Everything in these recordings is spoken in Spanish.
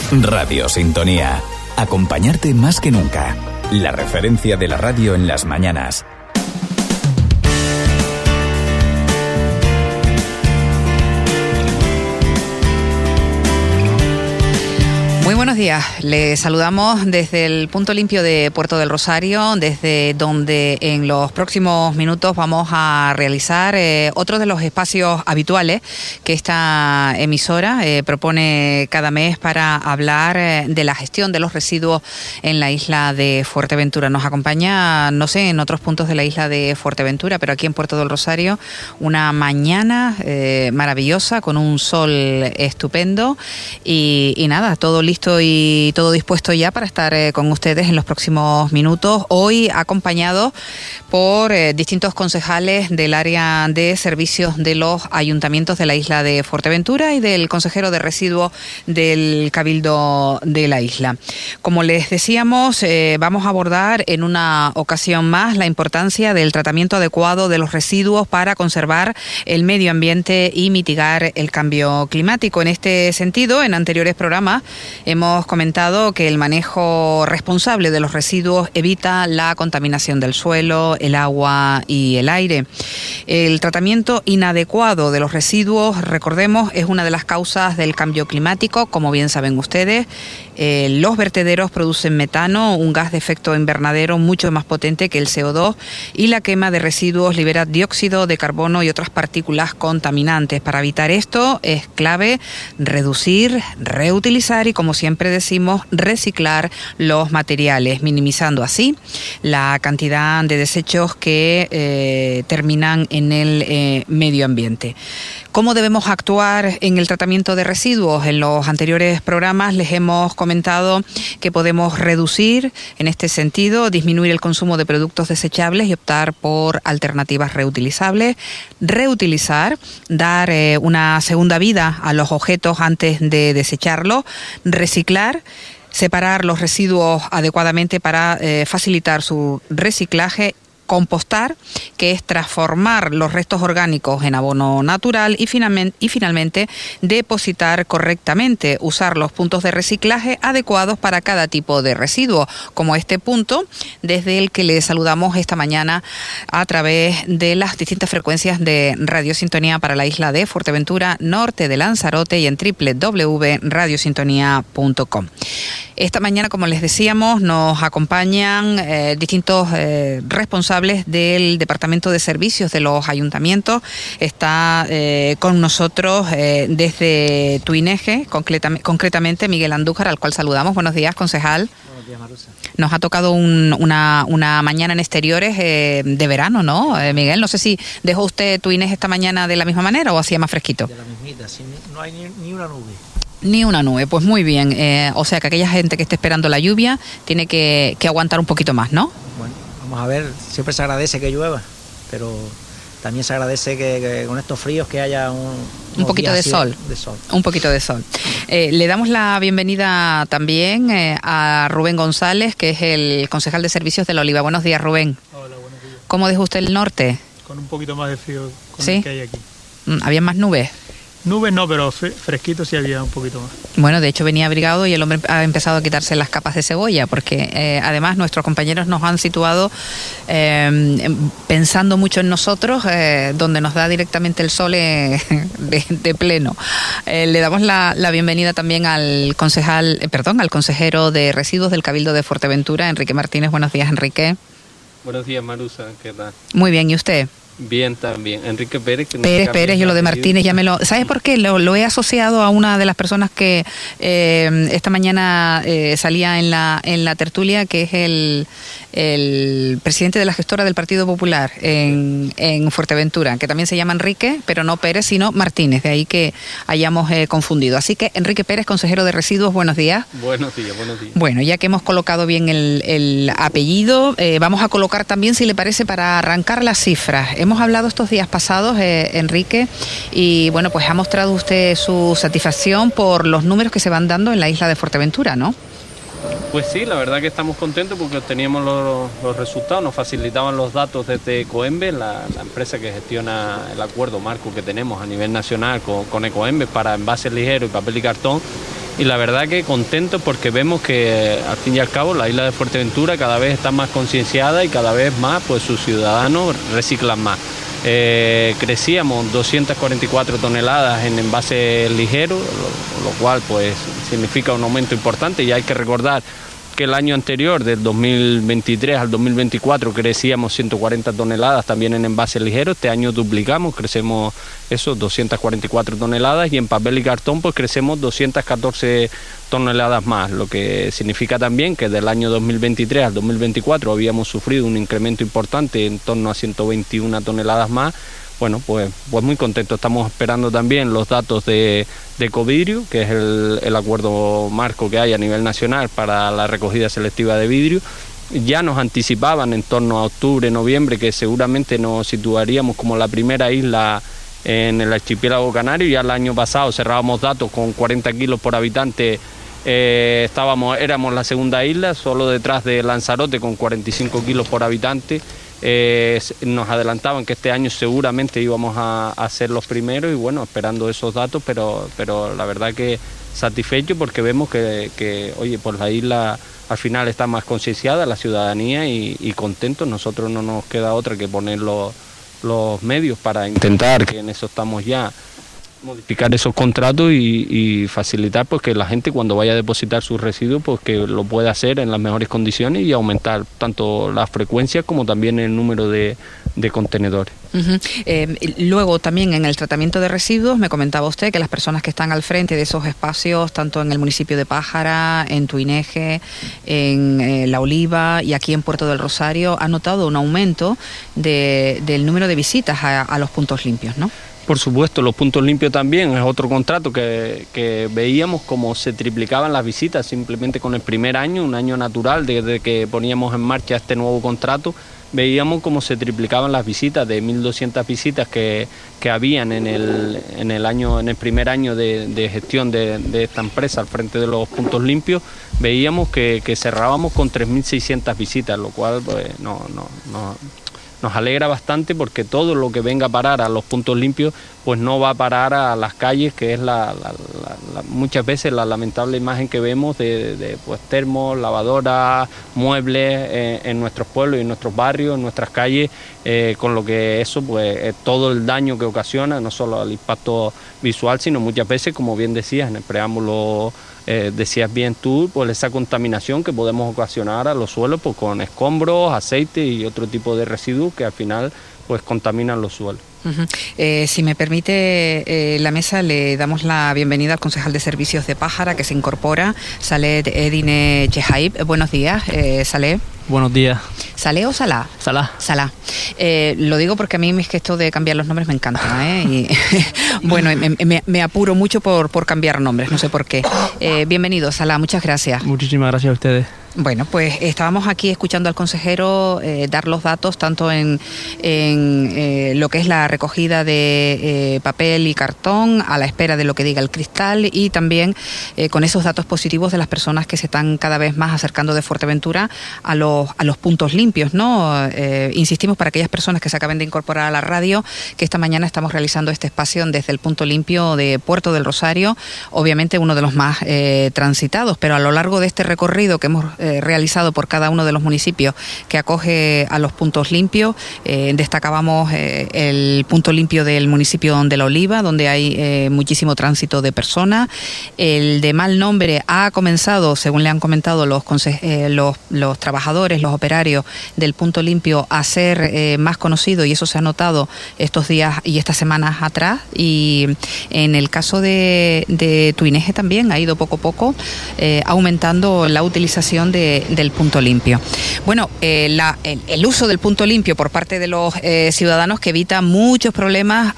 Radio Sintonía. Acompañarte más que nunca. La referencia de la radio en las mañanas. Muy buenos días, les saludamos desde el punto limpio de Puerto del Rosario, desde donde en los próximos minutos vamos a realizar otro de los espacios habituales que esta emisora propone cada mes para hablar de la gestión de los residuos en la isla de Fuerteventura. Nos acompaña, no sé, en otros puntos de la isla de Fuerteventura, pero aquí en Puerto del Rosario, una mañana maravillosa con un sol estupendo y nada, todo listo y todo dispuesto ya para estar con ustedes en los próximos minutos. Hoy acompañado por distintos concejales del área de servicios de los ayuntamientos de la isla de Fuerteventura y del consejero de residuos del Cabildo de la isla. Como les decíamos, vamos a abordar en una ocasión más la importancia del tratamiento adecuado de los residuos para conservar el medio ambiente y mitigar el cambio climático. En este sentido, en anteriores programas hemos comentado que el manejo responsable de los residuos evita la contaminación del suelo, el agua y el aire. El tratamiento inadecuado de los residuos, recordemos, es una de las causas del cambio climático, como bien saben ustedes. Los vertederos producen metano, un gas de efecto invernadero mucho más potente que el CO2, y la quema de residuos libera dióxido de carbono y otras partículas contaminantes. Para evitar esto es clave reducir, reutilizar y, como siempre decimos, reciclar los materiales, minimizando así la cantidad de desechos que terminan en el medio ambiente. ¿Cómo debemos actuar en el tratamiento de residuos? En los anteriores programas les hemos comentado que podemos reducir, en este sentido, disminuir el consumo de productos desechables y optar por alternativas reutilizables, reutilizar, dar una segunda vida a los objetos antes de desecharlos, reciclar, separar los residuos adecuadamente para facilitar su reciclaje, compostar, que es transformar los restos orgánicos en abono natural, y finalmente depositar correctamente, usar los puntos de reciclaje adecuados para cada tipo de residuo, como este punto desde el que le saludamos esta mañana a través de las distintas frecuencias de Radio Sintonía para la isla de Fuerteventura, norte de Lanzarote y en www.radiosintonía.com. Esta mañana, como les decíamos, nos acompañan distintos responsables del Departamento de Servicios de los Ayuntamientos. Está con nosotros desde Tuineje, concretamente Miguel Andújar, al cual saludamos. Buenos días, concejal. Buenos días, Marusa. Nos ha tocado una mañana en exteriores de verano, ¿no, Miguel? No sé si dejó usted Tuineje esta mañana de la misma manera o hacía más fresquito. De la mismita, no hay ni una nube. Ni una nube, pues muy bien. O sea que aquella gente que esté esperando la lluvia tiene que aguantar un poquito más, ¿no? Bueno, vamos a ver, siempre se agradece que llueva, pero también se agradece que con estos fríos que haya un poquito de sol. Un poquito de sol. Le damos la bienvenida también a Rubén González, que es el concejal de servicios de La Oliva. Buenos días, Rubén. Hola, buenos días. ¿Cómo dejó usted el norte? Con un poquito más de frío ¿Sí? El que hay aquí. ¿Había más nubes? Nubes no, pero fresquito sí había un poquito más. Bueno, de hecho venía abrigado y el hombre ha empezado a quitarse las capas de cebolla, porque además nuestros compañeros nos han situado pensando mucho en nosotros, donde nos da directamente el sol de pleno. Le damos la bienvenida también al consejero de residuos del Cabildo de Fuerteventura, Enrique Martínez. Buenos días, Enrique. Buenos días, Marusa, ¿qué tal? Muy bien, ¿y usted? Bien, también. Enrique Pérez. Pérez, yo lo de Martínez ya me lo... ¿Sabes por qué? Lo he asociado a una de las personas que esta mañana salía en la tertulia, que es el presidente de la gestora del Partido Popular en Fuerteventura, que también se llama Enrique, pero no Pérez, sino Martínez, de ahí que hayamos confundido. Así que, Enrique Pérez, consejero de residuos, buenos días. Buenos días, buenos días. Bueno, ya que hemos colocado bien el apellido, vamos a colocar también, si le parece, para arrancar las cifras. Hemos hablado estos días pasados, Enrique, y bueno, pues ha mostrado usted su satisfacción por los números que se van dando en la isla de Fuerteventura, ¿no? Pues sí, la verdad que estamos contentos porque teníamos los resultados, nos facilitaban los datos desde Ecoembes, la empresa que gestiona el acuerdo marco que tenemos a nivel nacional con Ecoembes para envases ligeros y papel y cartón. y la verdad que contentos porque vemos que al fin y al cabo la isla de Fuerteventura cada vez está más concienciada y cada vez más pues sus ciudadanos reciclan más. Crecíamos 244 toneladas en envases ligeros, lo cual pues significa un aumento importante, y hay que recordar que el año anterior, del 2023 al 2024, crecíamos 140 toneladas también en envases ligeros. Este año duplicamos, crecemos eso, 244 toneladas, y en papel y cartón pues crecemos 214 toneladas más, lo que significa también que del año 2023 al 2024 habíamos sufrido un incremento importante en torno a 121 toneladas más. Bueno, pues muy contentos. Estamos esperando también los datos de Ecovidrio, que es el acuerdo marco que hay a nivel nacional para la recogida selectiva de vidrio. Ya nos anticipaban en torno a octubre, noviembre, que seguramente nos situaríamos como la primera isla en el archipiélago canario. Ya el año pasado cerrábamos datos con 40 kilos por habitante. Éramos la segunda isla, solo detrás de Lanzarote, con 45 kilos por habitante. Nos adelantaban que este año seguramente íbamos a ser los primeros, y bueno, esperando esos datos, pero la verdad que satisfecho porque vemos que oye, pues la isla al final está más concienciada, la ciudadanía, y contentos. Nosotros no nos queda otra que poner los medios para intentar, que en eso estamos ya, modificar esos contratos y facilitar pues que la gente cuando vaya a depositar sus residuos pues que lo pueda hacer en las mejores condiciones, y aumentar tanto las frecuencias como también el número de contenedores. Luego también en el tratamiento de residuos me comentaba usted que las personas que están al frente de esos espacios, tanto en el municipio de Pájara, en Tuineje, en La Oliva y aquí en Puerto del Rosario, han notado un aumento del número de visitas a los puntos limpios, ¿no? Por supuesto, los puntos limpios también es otro contrato que veíamos como se triplicaban las visitas simplemente con el primer año, un año natural desde que poníamos en marcha este nuevo contrato. Veíamos cómo se triplicaban las visitas, de 1.200 visitas que habían en el primer año de gestión de esta empresa al frente de los puntos limpios. Veíamos que cerrábamos con 3.600 visitas, lo cual pues, nos alegra bastante, porque todo lo que venga a parar a los puntos limpios pues no va a parar a las calles, que es muchas veces la lamentable imagen que vemos de pues termos, lavadoras, muebles en nuestros pueblos y en nuestros barrios, en nuestras calles, con lo que eso pues todo el daño que ocasiona, no solo el impacto visual, sino muchas veces, como bien decías en el preámbulo, decías bien tú, pues esa contaminación que podemos ocasionar a los suelos pues con escombros, aceite y otro tipo de residuos que al final pues contaminan los suelos. Si me permite la mesa, le damos la bienvenida al concejal de servicios de Pájara que se incorpora, Saleh Edine Chehaib. Buenos días, Saleh. Buenos días. ¿Saleh o Salah? Salah. Salah. Lo digo porque a mí es que esto de cambiar los nombres me encanta, Y, bueno, me apuro mucho por cambiar nombres, no sé por qué. Bienvenido, Salah, muchas gracias. Muchísimas gracias a ustedes. Bueno, pues estábamos aquí escuchando al consejero dar los datos tanto en lo que es la recogida de papel y cartón, a la espera de lo que diga el cristal, y también con esos datos positivos de las personas que se están cada vez más acercando de Fuerteventura a los puntos limpios, ¿no? Insistimos para aquellas personas que se acaben de incorporar a la radio que esta mañana estamos realizando este espacio desde el punto limpio de Puerto del Rosario, obviamente uno de los más transitados, pero a lo largo de este recorrido que hemos realizado por cada uno de los municipios que acoge a los puntos limpios, destacábamos el punto limpio del municipio de La Oliva, donde hay muchísimo tránsito de personas. El de Malnombre ha comenzado, según le han comentado los trabajadores, los operarios del punto limpio, a ser más conocido, y eso se ha notado estos días y estas semanas atrás. Y en el caso de Tuineje también ha ido poco a poco aumentando la utilización del punto limpio. Bueno, el uso del punto limpio por parte de los ciudadanos que evita muchos problemas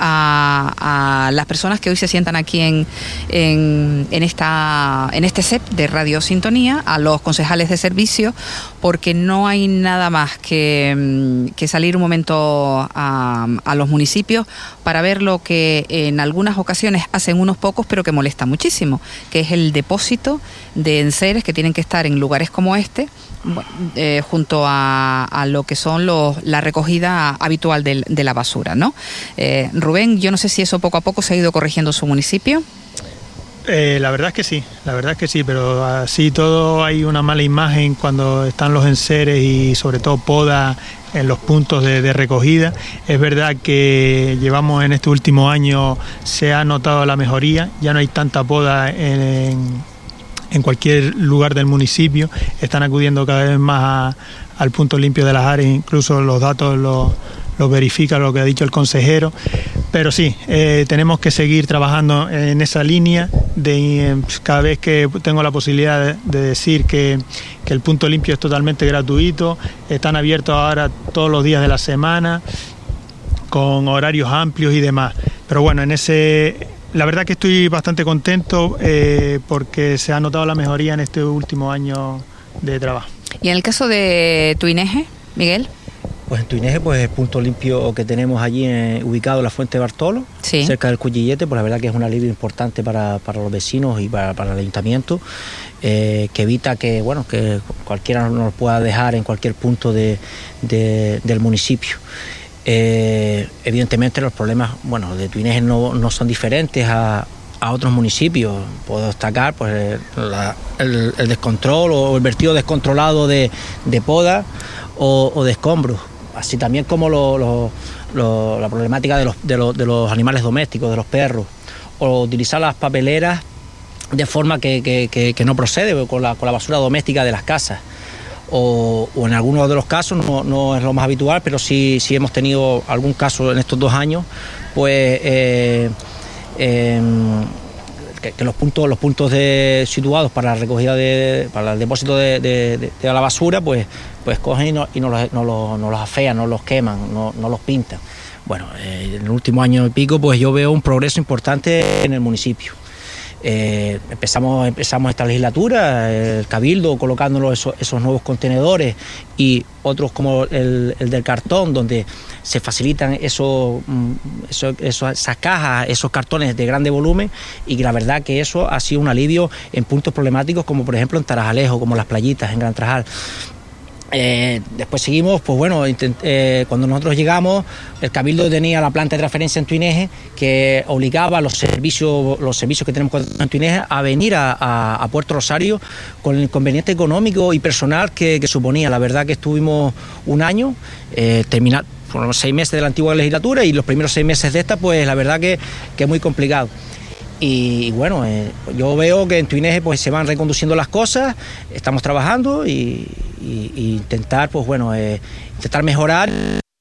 a las personas que hoy se sientan aquí en este CEP de Radio Sintonía, a los concejales de servicio, porque no hay nada más que salir un momento a los municipios para ver lo que en algunas ocasiones hacen unos pocos, pero que molesta muchísimo, que es el depósito de enseres que tienen que estar en lugares como este, junto a lo que son la recogida habitual de la basura, ¿no? Rubén, yo no sé si eso poco a poco se ha ido corrigiendo en su municipio. La verdad es que sí, pero así todo hay una mala imagen cuando están los enseres y sobre todo poda en los puntos de recogida. Es verdad que llevamos en este último año, se ha notado la mejoría, ya no hay tanta poda en cualquier lugar del municipio, están acudiendo cada vez más al punto limpio de las áreas, incluso los datos los verifica lo que ha dicho el consejero, pero sí, tenemos que seguir trabajando en esa línea cada vez que tengo la posibilidad de decir que el punto limpio es totalmente gratuito, están abiertos ahora todos los días de la semana, con horarios amplios y demás, pero bueno, la verdad que estoy bastante contento porque se ha notado la mejoría en este último año de trabajo. ¿Y en el caso de Tuineje, Miguel? Pues en Tuineje, pues el punto limpio que tenemos allí ubicado en la Fuente de Bartolo, sí, cerca del Cuyillete, pues la verdad que es un alivio importante para los vecinos y para el ayuntamiento, que evita que cualquiera nos lo pueda dejar en cualquier punto del municipio. Evidentemente los problemas de Tuineje no son diferentes a otros municipios. Puedo destacar pues el descontrol o el vertido descontrolado de poda o de escombros, así también como la problemática de los animales domésticos, de los perros, o utilizar las papeleras de forma que no procede con la basura doméstica de las casas. O en algunos de los casos, no es lo más habitual, pero sí hemos tenido algún caso en estos 2 años, pues que los puntos situados para la recogida para el depósito de la basura, pues cogen y no los afean, no los queman, no los pintan. Bueno, en el último año y pico, pues yo veo un progreso importante en el municipio. Empezamos esta legislatura, el Cabildo colocándolo esos nuevos contenedores y otros como el del cartón, donde se facilitan esas cajas, esos cartones de grande volumen, y que la verdad que eso ha sido un alivio en puntos problemáticos como por ejemplo en Tarajalejo, como las playitas en Gran Trajal. Después seguimos, cuando nosotros llegamos, el Cabildo tenía la planta de transferencia en Tuineje, que obligaba a los servicios que tenemos en Tuineje a venir a Puerto Rosario con el inconveniente económico y personal que suponía. La verdad que estuvimos un año, fueron los 6 meses de la antigua legislatura y los primeros 6 meses de esta, pues la verdad que es muy complicado. Y yo veo que en Tuineje pues se van reconduciendo las cosas, estamos trabajando y intentar intentar mejorar,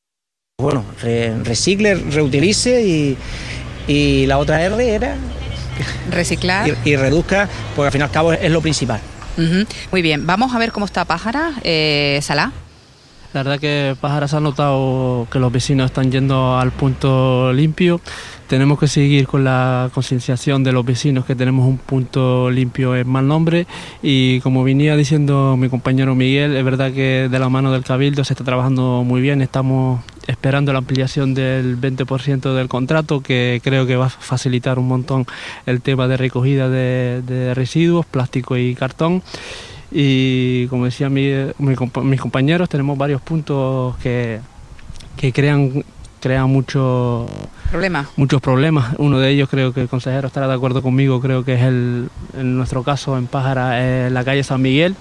recicle, reutilice y la otra R era reciclar y reduzca, porque al fin y al cabo es lo principal. Uh-huh. Muy bien, vamos a ver cómo está Pájara, Salah. La verdad que Pájara se ha notado que los vecinos están yendo al punto limpio. Tenemos que seguir con la concienciación de los vecinos que tenemos un punto limpio en mal nombre, y como venía diciendo mi compañero Miguel, es verdad que de la mano del Cabildo se está trabajando muy bien. Estamos esperando la ampliación del 20% del contrato, que creo que va a facilitar un montón el tema de recogida de residuos, plástico y cartón. Y como decía mis compañeros, tenemos varios puntos que crean muchos problemas. Uno de ellos, creo que el consejero estará de acuerdo conmigo, creo que es en nuestro caso en Pájara, la calle San Miguel.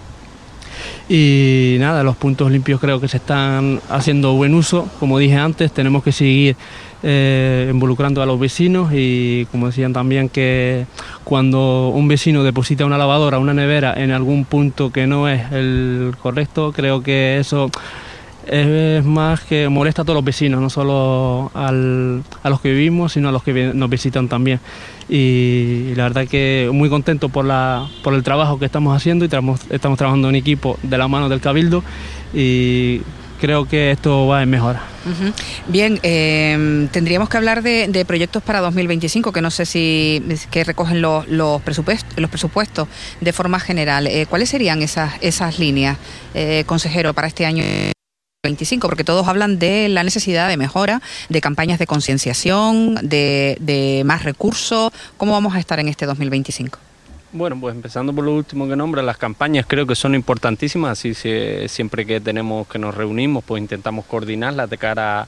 Y nada, los puntos limpios creo que se están haciendo buen uso. Como dije antes, tenemos que seguir involucrando a los vecinos, y como decían también, que cuando un vecino deposita una lavadora, una nevera en algún punto que no es el correcto, creo que eso es más que molesta a todos los vecinos, no solo a los que vivimos, sino a los que nos visitan también. Y la verdad que muy contento por el trabajo que estamos haciendo, y estamos trabajando en equipo de la mano del Cabildo, y creo que esto va en mejora. Uh-huh. Bien, tendríamos que hablar de proyectos para 2025, que no sé que recogen los presupuestos de forma general. ¿Cuáles serían esas líneas, consejero, para este año 25? Porque todos hablan de la necesidad de mejora, de campañas de concienciación, de más recursos. ¿Cómo vamos a estar en este 2025? Bueno, pues empezando por lo último que nombra, las campañas creo que son importantísimas, así siempre que nos reunimos pues intentamos coordinarlas de cara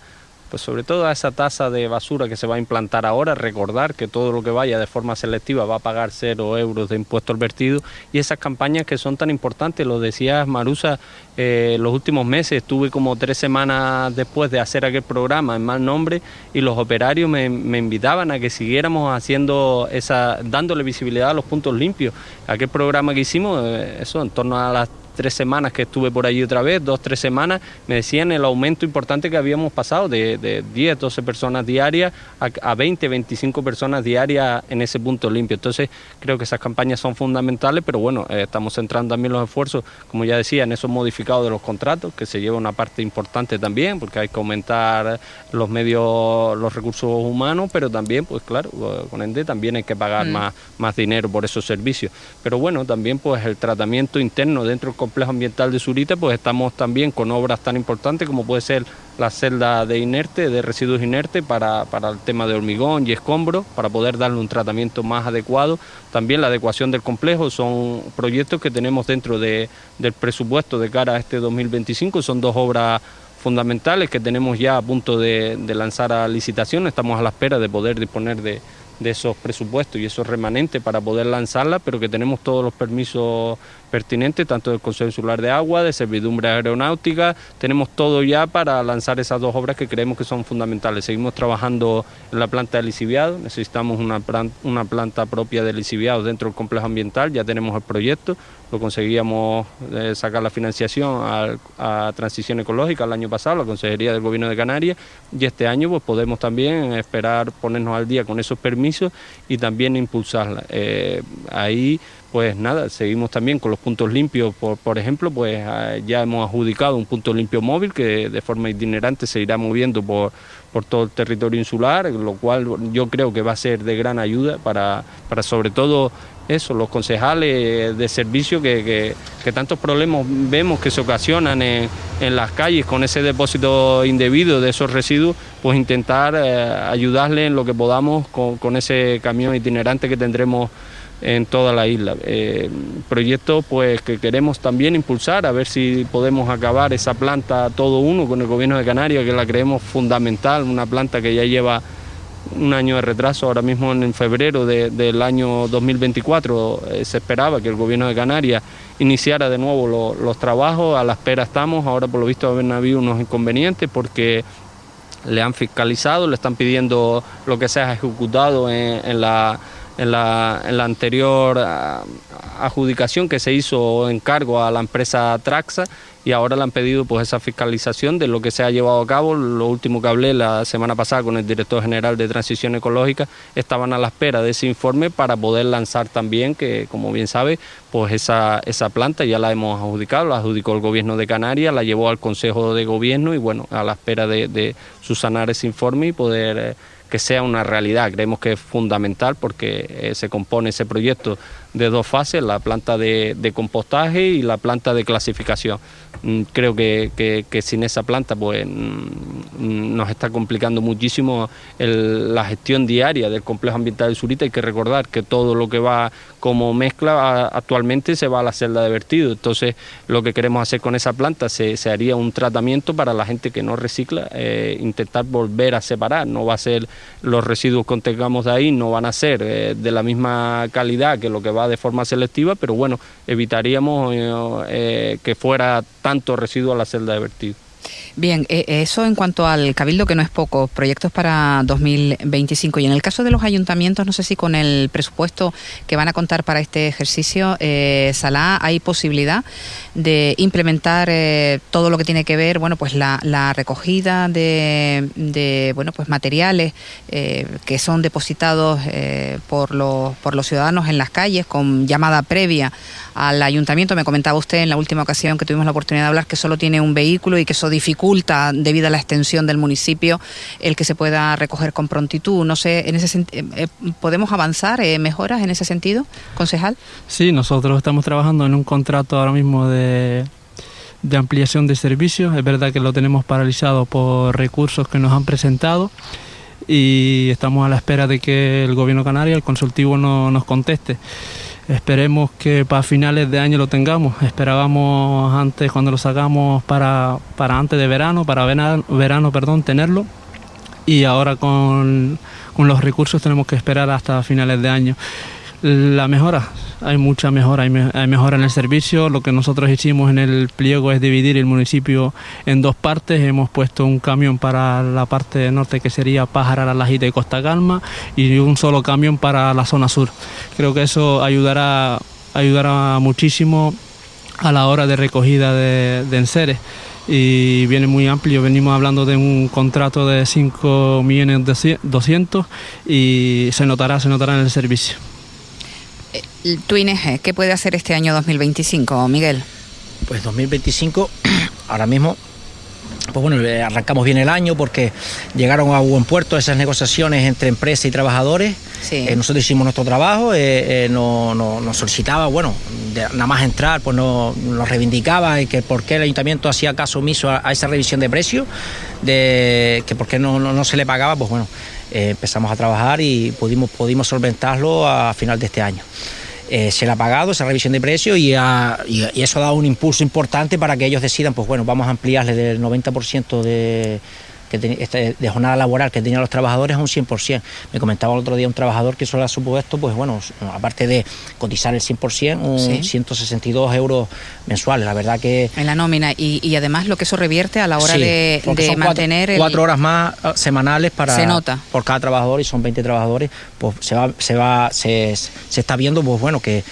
pues sobre todo a esa tasa de basura que se va a implantar ahora, recordar que todo lo que vaya de forma selectiva va a pagar 0 euros de impuesto al vertido, y esas campañas que son tan importantes. Lo decías, Marusa, los últimos meses estuve como 3 semanas después de hacer aquel programa en Mal Nombre, y los operarios me invitaban a que siguiéramos haciendo dándole visibilidad a los puntos limpios. Aquel programa que hicimos, eso, en torno a las 3 semanas que estuve por allí otra vez, 2-3 semanas, me decían el aumento importante que habíamos pasado de 10-12 personas diarias a 20-25 personas diarias en ese punto limpio. Entonces creo que esas campañas son fundamentales, pero bueno, estamos centrando también los esfuerzos, como ya decía, en esos modificados de los contratos, que se lleva una parte importante también, porque hay que aumentar los medios, los recursos humanos, pero también, pues claro, con ende también hay que pagar más dinero por esos servicios. Pero bueno, también pues el tratamiento interno dentro del complejo ambiental de Zurita, pues estamos también con obras tan importantes como puede ser la celda de residuos inertes para el tema de hormigón y escombros, para poder darle un tratamiento más adecuado. También la adecuación del complejo son proyectos que tenemos dentro del presupuesto de cara a este 2025, son 2 obras fundamentales que tenemos ya a punto de lanzar a licitación. Estamos a la espera de poder disponer de esos presupuestos y esos remanentes para poder lanzarla, pero que tenemos todos los permisos pertinentes, tanto del Consejo Insular de Agua, de Servidumbre Aeronáutica, tenemos todo ya para lanzar esas 2 obras que creemos que son fundamentales. Seguimos trabajando en la planta de lisiviado, necesitamos una planta propia de lisiviado dentro del complejo ambiental, ya tenemos el proyecto, lo conseguíamos sacar la financiación a Transición Ecológica el año pasado, la Consejería del Gobierno de Canarias, y este año pues podemos también esperar ponernos al día con esos permisos y también impulsarla. Ahí pues nada, seguimos también con los puntos limpios, por ejemplo, pues ya hemos adjudicado un punto limpio móvil que de forma itinerante se irá moviendo por todo el territorio insular, lo cual yo creo que va a ser de gran ayuda para sobre todo eso, los concejales de servicio que tantos problemas vemos que se ocasionan en las calles con ese depósito indebido de esos residuos, pues intentar ayudarles en lo que podamos con ese camión itinerante que tendremos en toda la isla. Proyectos pues que queremos también impulsar, a ver si podemos acabar esa planta todo uno con el Gobierno de Canarias, que la creemos fundamental, una planta que ya lleva un año de retraso. Ahora mismo en febrero del año 2024 se esperaba que el Gobierno de Canarias iniciara de nuevo los trabajos, a la espera estamos. Ahora por lo visto habían habido unos inconvenientes porque le han fiscalizado, le están pidiendo lo que se ha ejecutado en la anterior adjudicación que se hizo en cargo a la empresa Traxa, y ahora le han pedido pues esa fiscalización de lo que se ha llevado a cabo. Lo último que hablé la semana pasada con el director general de Transición Ecológica, estaban a la espera de ese informe para poder lanzar también, que como bien sabe, pues esa planta ya la hemos adjudicado, la adjudicó el Gobierno de Canarias, la llevó al Consejo de Gobierno y bueno, a la espera de subsanar ese informe y poder que sea una realidad. Creemos que es fundamental porque se compone ese proyecto de 2 fases, la planta de compostaje y la planta de clasificación. Creo que sin esa planta pues nos está complicando muchísimo la gestión diaria del complejo ambiental de Zurita. Hay que recordar que todo lo que va como mezcla actualmente se va a la celda de vertido, entonces lo que queremos hacer con esa planta se haría un tratamiento para la gente que no recicla, intentar volver a separar. No va a ser, los residuos que tengamos de ahí no van a ser de la misma calidad que lo que va de forma selectiva, pero bueno, evitaríamos que fuera tanto residuo a la celda de vertido. Bien, eso en cuanto al Cabildo, que no es poco, proyectos para 2025. Y en el caso de los ayuntamientos, no sé si con el presupuesto que van a contar para este ejercicio, Salah, hay posibilidad de implementar todo lo que tiene que ver, bueno, pues la recogida de bueno, pues materiales que son depositados por los ciudadanos en las calles con llamada previa al ayuntamiento. Me comentaba usted en la última ocasión que tuvimos la oportunidad de hablar que solo tiene un vehículo y que eso dificulta, debido a la extensión del municipio, el que se pueda recoger con prontitud. No sé, en ese ¿podemos avanzar mejoras en ese sentido, concejal? Sí, nosotros estamos trabajando en un contrato ahora mismo de ampliación de servicios. Es verdad que lo tenemos paralizado por recursos que nos han presentado y estamos a la espera de que el Gobierno canario, el consultivo, nos conteste. Esperemos que para finales de año lo tengamos. Esperábamos antes, cuando lo sacamos, para antes de verano, para verano, tenerlo. y ahora con los recursos tenemos que esperar hasta finales de año. La mejora, hay mucha mejora, hay mejora en el servicio. Lo que nosotros hicimos en el pliego es dividir el municipio en dos partes. Hemos puesto un camión para la parte norte, que sería Pájara, La Lajita y Costa Calma, y un solo camión para la zona sur. Creo que eso ayudará muchísimo a la hora de recogida de enseres. Y viene muy amplio, venimos hablando de un contrato de 5.200.000 y se notará en el servicio. Tu ING, ¿qué puede hacer este año 2025, Miguel? Pues 2025, ahora mismo, pues bueno, arrancamos bien el año porque llegaron a buen puerto esas negociaciones entre empresa y trabajadores. Sí. Nosotros hicimos nuestro trabajo, nos solicitaba, bueno, nada más entrar, pues nos reivindicaba que por qué el ayuntamiento hacía caso omiso a esa revisión de precios, que por qué no se le pagaba. Pues bueno, empezamos a trabajar y pudimos solventarlo a final de este año. Se le ha pagado esa revisión de precios y eso ha dado un impulso importante para que ellos decidan, pues bueno, vamos a ampliarle del 90% de jornada laboral que tenían los trabajadores a un 100%. Me comentaba el otro día un trabajador que eso le ha supuesto, pues bueno, aparte de cotizar el 100%, sí, 162 euros mensuales. La verdad que... En la nómina, y además lo que eso revierte a la hora, sí, de mantener... 4 horas más semanales se nota por cada trabajador, y son 20 trabajadores, pues se está viendo, pues bueno, que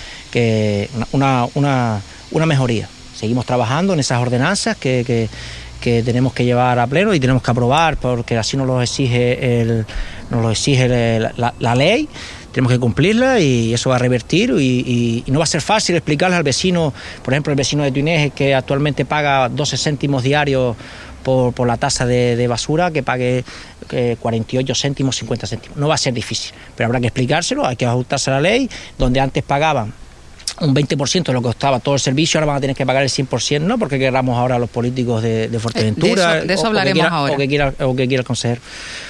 una mejoría. Seguimos trabajando en esas ordenanzas que tenemos que llevar a pleno y tenemos que aprobar, porque así nos lo exige la ley. Tenemos que cumplirla y eso va a revertir y no va a ser fácil explicarle al vecino, por ejemplo, el vecino de Tuineje, que actualmente paga 12 céntimos diarios por la tasa de basura, que pague 48 céntimos, 50 céntimos. No va a ser difícil, pero habrá que explicárselo, hay que ajustarse a la ley. Donde antes pagaban un 20% de lo que costaba todo el servicio, ahora van a tener que pagar el 100%, no porque queramos ahora a los políticos de Fuerteventura, de eso hablaremos ahora, o que quiera el consejero.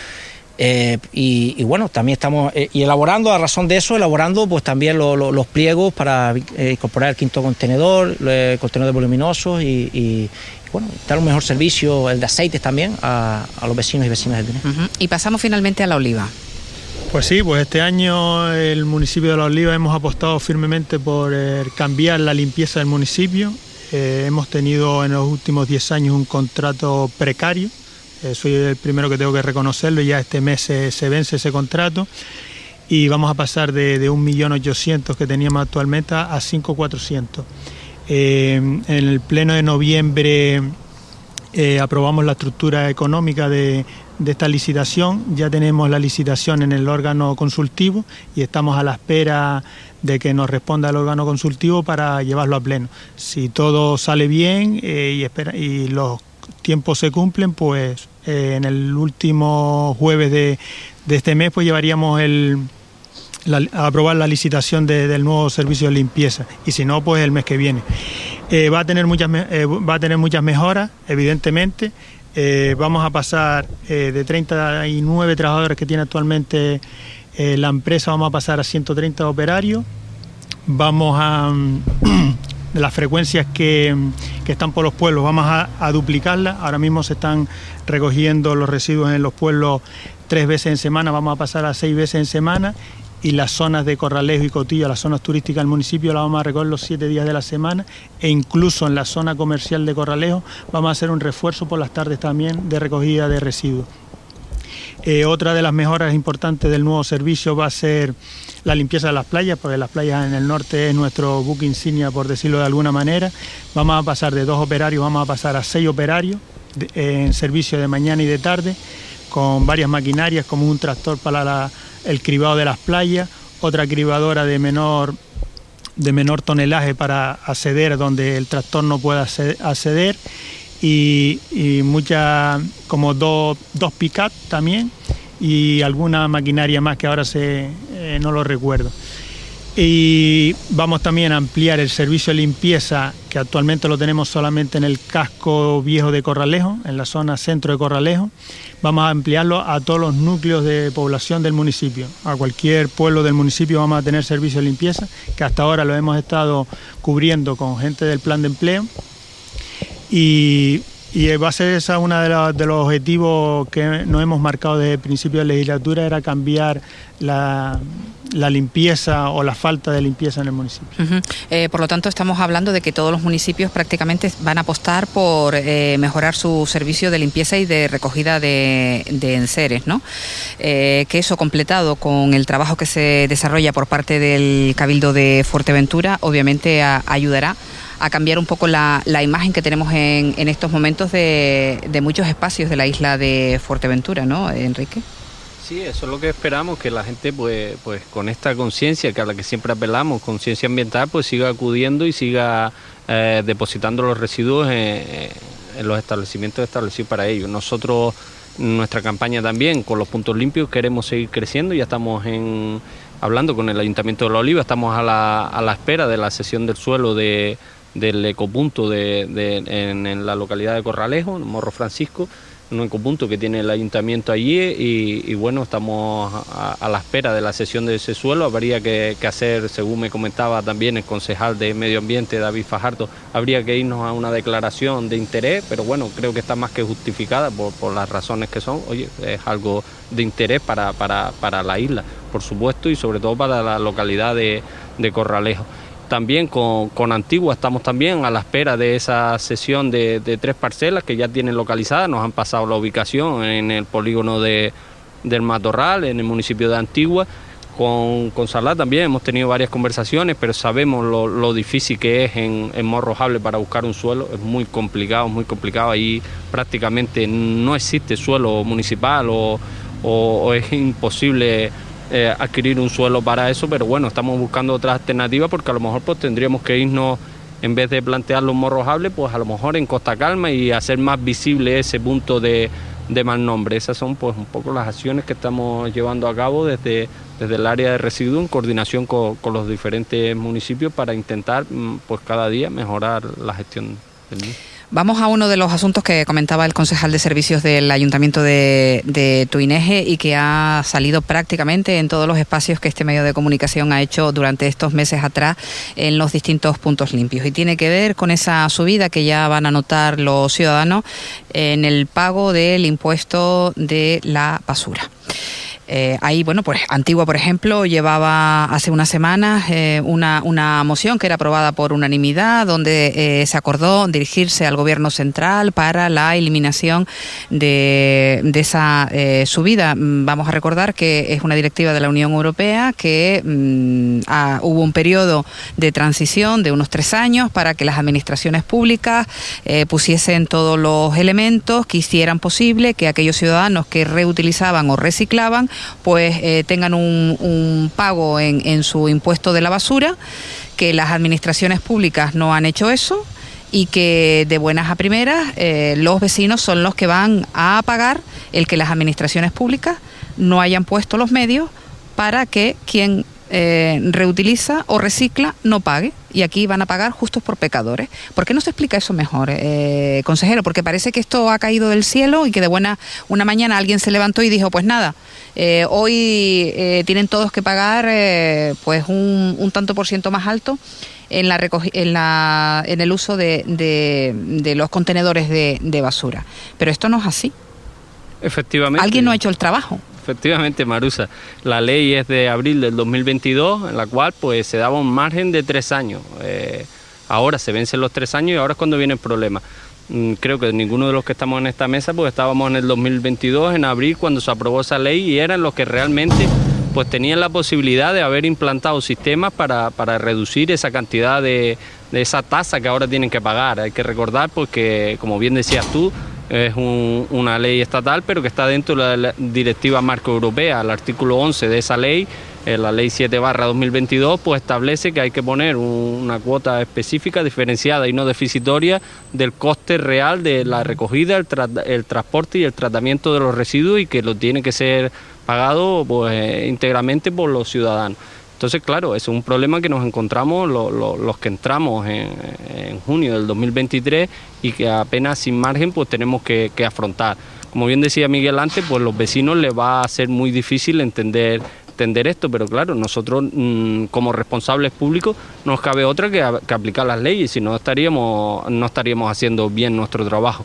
Y bueno, también estamos elaborando, a razón de eso, pues también los pliegos para incorporar el quinto contenedor, el contenedor de voluminosos y bueno, dar un mejor servicio, el de aceites también, a los vecinos y vecinas del Tuineje. Y pasamos finalmente a La Oliva. Pues sí, pues este año el municipio de La Oliva hemos apostado firmemente por cambiar la limpieza del municipio. Hemos tenido en los últimos 10 años un contrato precario. Soy el primero que tengo que reconocerlo, ya este mes se vence ese contrato y vamos a pasar de 1.800.000 que teníamos actualmente a 5.400.000. En el pleno de noviembre aprobamos la estructura económica de esta licitación. Ya tenemos la licitación en el órgano consultivo y estamos a la espera de que nos responda el órgano consultivo para llevarlo a pleno. Si todo sale bien y los tiempos se cumplen, pues en el último jueves de este mes pues llevaríamos a aprobar la licitación del nuevo servicio de limpieza, y si no, pues el mes que viene. Va a tener muchas mejoras, evidentemente. Vamos a pasar de 39 trabajadores que tiene actualmente la empresa, vamos a pasar a 130 operarios. Las frecuencias que están por los pueblos vamos a duplicarlas. Ahora mismo se están recogiendo los residuos en los pueblos 3 veces en semana, vamos a pasar a 6 veces en semana. Y las zonas de Corralejo y Cotillo, las zonas turísticas del municipio, las vamos a recoger los 7 días de la semana, e incluso en la zona comercial de Corralejo vamos a hacer un refuerzo por las tardes también de recogida de residuos. Otra de las mejoras importantes del nuevo servicio va a ser la limpieza de las playas, porque las playas en el norte es nuestro buque insignia, por decirlo de alguna manera. Vamos a pasar de 2 operarios, vamos a pasar a 6 operarios en servicio de mañana y de tarde, con varias maquinarias como un tractor para el cribado de las playas, otra cribadora de menor tonelaje para acceder donde el tractor no pueda acceder, y como dos pick-up también, y alguna maquinaria más que ahora no lo recuerdo. Y vamos también a ampliar el servicio de limpieza, que actualmente lo tenemos solamente en el casco viejo de Corralejo, en la zona centro de Corralejo. Vamos a ampliarlo a todos los núcleos de población del municipio. A cualquier pueblo del municipio vamos a tener servicio de limpieza, que hasta ahora lo hemos estado cubriendo con gente del plan de empleo. Y Y va a ser esa una de los objetivos que nos hemos marcado desde el principio de la legislatura, era cambiar la limpieza o la falta de limpieza en el municipio. Por lo tanto, estamos hablando de que todos los municipios prácticamente van a apostar por mejorar su servicio de limpieza y de recogida de enseres, ¿no? Que eso, completado con el trabajo que se desarrolla por parte del Cabildo de Fuerteventura, obviamente ayudará a cambiar un poco la imagen que tenemos en estos momentos de muchos espacios de la isla de Fuerteventura, ¿no, Enrique? Sí, eso es lo que esperamos, que la gente pues con esta conciencia, que a la que siempre apelamos, conciencia ambiental, pues siga acudiendo y siga depositando los residuos en los establecimientos establecidos para ello. Nosotros, nuestra campaña también, con los puntos limpios, queremos seguir creciendo. Ya estamos hablando con el Ayuntamiento de La Oliva, estamos a la espera de la cesión del suelo del ecopunto en la localidad de Corralejo, en Morro Francisco, un ecopunto que tiene el ayuntamiento allí y bueno, estamos a la espera de la cesión de ese suelo. Habría que hacer, según me comentaba también el concejal de Medio Ambiente, David Fajardo, habría que irnos a una declaración de interés, pero bueno, creo que está más que justificada por las razones que son. Oye, es algo de interés para la isla, por supuesto, y sobre todo para la localidad de Corralejo. También con Antigua estamos también a la espera de esa cesión de 3 parcelas que ya tienen localizadas. Nos han pasado la ubicación en el polígono del Matorral, en el municipio de Antigua. Con Salá también hemos tenido varias conversaciones, pero sabemos lo difícil que es en Morro Jable para buscar un suelo. Es muy complicado, Ahí prácticamente no existe suelo municipal o es imposible adquirir un suelo para eso, pero bueno, estamos buscando otras alternativas, porque a lo mejor pues tendríamos que irnos, en vez de plantearlo en Morro Jable, pues a lo mejor en Costa Calma, y hacer más visible ese punto de mal nombre. Esas son pues un poco las acciones que estamos llevando a cabo desde el área de residuos, en coordinación con los diferentes municipios, para intentar pues cada día mejorar la gestión del mismo. Vamos a uno de los asuntos que comentaba el concejal de servicios del Ayuntamiento de Tuineje y que ha salido prácticamente en todos los espacios que este medio de comunicación ha hecho durante estos meses atrás en los distintos puntos limpios, y tiene que ver con esa subida que ya van a notar los ciudadanos en el pago del impuesto de la basura. Ahí, bueno, pues Antigua, por ejemplo, llevaba hace unas semanas una moción que era aprobada por unanimidad, donde se acordó dirigirse al Gobierno central para la eliminación de esa subida. Vamos a recordar que es una directiva de la Unión Europea, que hubo un periodo de transición de unos 3 años para que las administraciones públicas pusiesen todos los elementos que hicieran posible que aquellos ciudadanos que reutilizaban o reciclaban pues tengan un pago en su impuesto de la basura, que las administraciones públicas no han hecho eso, y que de buenas a primeras los vecinos son los que van a pagar el que las administraciones públicas no hayan puesto los medios para que quien reutiliza o recicla no pague, y aquí van a pagar justos por pecadores. ¿Por qué no se explica eso mejor, consejero? Porque parece que esto ha caído del cielo y que de una mañana alguien se levantó y dijo, pues nada, hoy tienen todos que pagar pues un tanto por ciento más alto en el uso de los contenedores de basura. Pero esto no es así. Efectivamente. Alguien no ha hecho el trabajo. Efectivamente, Marusa. La ley es de abril del 2022, en la cual pues se daba un margen de 3 años. Ahora se vencen los 3 años y ahora es cuando viene el problema. Creo que ninguno de los que estamos en esta mesa pues estábamos en el 2022, en abril, cuando se aprobó esa ley, y eran los que realmente pues tenían la posibilidad de haber implantado sistemas para reducir esa cantidad de esa tasa que ahora tienen que pagar. Hay que recordar porque, como bien decías tú, es una ley estatal, pero que está dentro de la directiva marco europea. El artículo 11 de esa ley, la ley 7/2022, pues establece que hay que poner una cuota específica, diferenciada y no deficitaria del coste real de la recogida, el transporte y el tratamiento de los residuos, y que lo tiene que ser pagado pues íntegramente por los ciudadanos. Entonces, claro, es un problema que nos encontramos los que entramos en junio del 2023 y que apenas sin margen pues tenemos que afrontar. Como bien decía Miguel antes, pues los vecinos les va a ser muy difícil entender esto, pero claro, nosotros como responsables públicos no nos cabe otra que aplicar las leyes, si no estaríamos haciendo bien nuestro trabajo.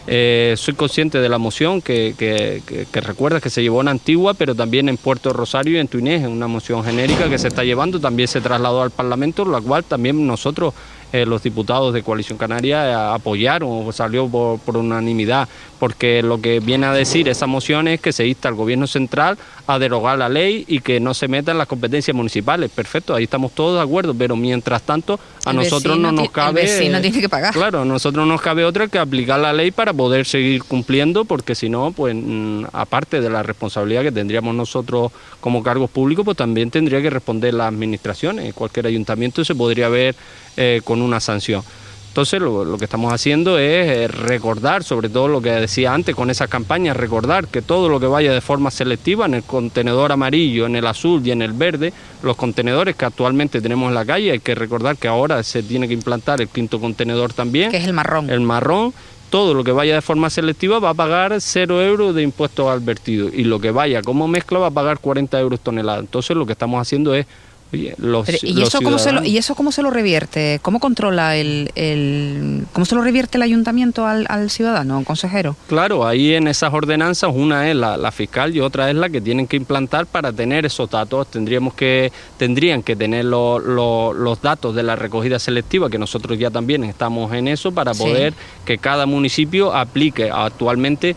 Soy consciente de la moción que recuerda que se llevó en Antigua, pero también en Puerto Rosario y en Tuinés, una moción genérica que se está llevando, también se trasladó al Parlamento, la cual también nosotros, los diputados de Coalición Canaria, apoyaron, o salió por unanimidad, porque lo que viene a decir esa moción es que se insta al Gobierno central a derogar la ley y que no se metan las competencias municipales. Perfecto, ahí estamos todos de acuerdo, pero mientras tanto a nosotros no nos cabe... El vecino tiene que pagar. Claro, a nosotros no nos cabe otra que aplicar la ley para poder seguir cumpliendo, porque si no, pues aparte de la responsabilidad que tendríamos nosotros como cargos públicos, pues también tendría que responder las administraciones. Cualquier ayuntamiento se podría ver con una sanción. Entonces lo que estamos haciendo es recordar, sobre todo lo que decía antes con esa campaña, recordar que todo lo que vaya de forma selectiva en el contenedor amarillo, en el azul y en el verde, los contenedores que actualmente tenemos en la calle, hay que recordar que ahora se tiene que implantar el quinto contenedor también. Que es el marrón. El marrón. Todo lo que vaya de forma selectiva va a pagar 0 euros de impuestos al vertido, y lo que vaya como mezcla va a pagar 40 euros tonelada. Entonces lo que estamos haciendo es... Oye, ¿Y eso cómo se lo revierte? ¿Cómo controla cómo se lo revierte el ayuntamiento al ciudadano, consejero? Claro, ahí en esas ordenanzas una es la fiscal y otra es la que tienen que implantar para tener esos datos. Tendrían que tener los datos de la recogida selectiva, que nosotros ya también estamos en eso, para poder que cada municipio aplique. Actualmente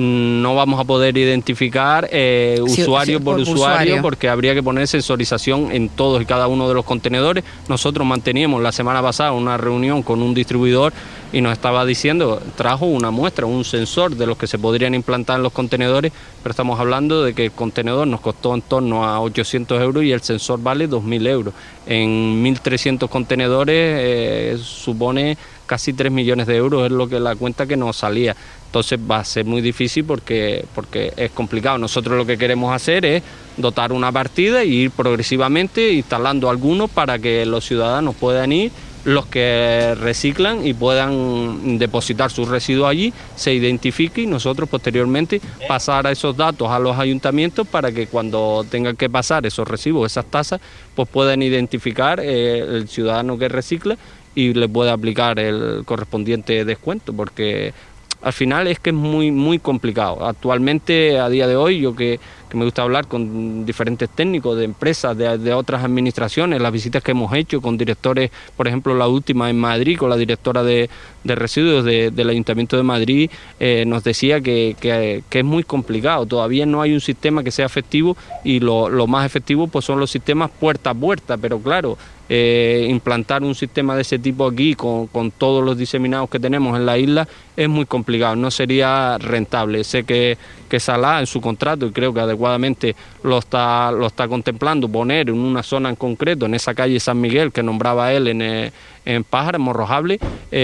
no vamos a poder identificar usuario por usuario, porque habría que poner sensorización en todos y cada uno de los contenedores. Nosotros manteníamos la semana pasada una reunión con un distribuidor y nos estaba diciendo, trajo una muestra, un sensor de los que se podrían implantar en los contenedores, pero estamos hablando de que el contenedor nos costó en torno a 800 euros y el sensor vale 2.000 euros. En 1.300 contenedores supone casi 3 millones de euros, es lo que la cuenta que nos salía. Entonces va a ser muy difícil porque es complicado. Nosotros lo que queremos hacer es dotar una partida e ir progresivamente instalando algunos para que los ciudadanos puedan ir, los que reciclan, y puedan depositar sus residuos allí, se identifique y nosotros posteriormente pasar a esos datos a los ayuntamientos para que cuando tengan que pasar esos residuos, esas tasas, pues puedan identificar el ciudadano que recicla y le pueda aplicar el correspondiente descuento, porque al final es que es muy, muy complicado. Actualmente, a día de hoy, yo que me gusta hablar con diferentes técnicos de empresas, de otras administraciones, las visitas que hemos hecho con directores, por ejemplo, la última en Madrid, con la directora de residuos del Ayuntamiento de Madrid, nos decía que es muy complicado. Todavía no hay un sistema que sea efectivo, y lo más efectivo pues son los sistemas puerta a puerta, pero claro, implantar un sistema de ese tipo aquí con todos los diseminados que tenemos en la isla es muy complicado, no sería rentable. Sé que Salá en su contrato, y creo que adecuadamente lo está contemplando, poner en una zona en concreto, en esa calle San Miguel que nombraba él en Pájara, en Morrojable,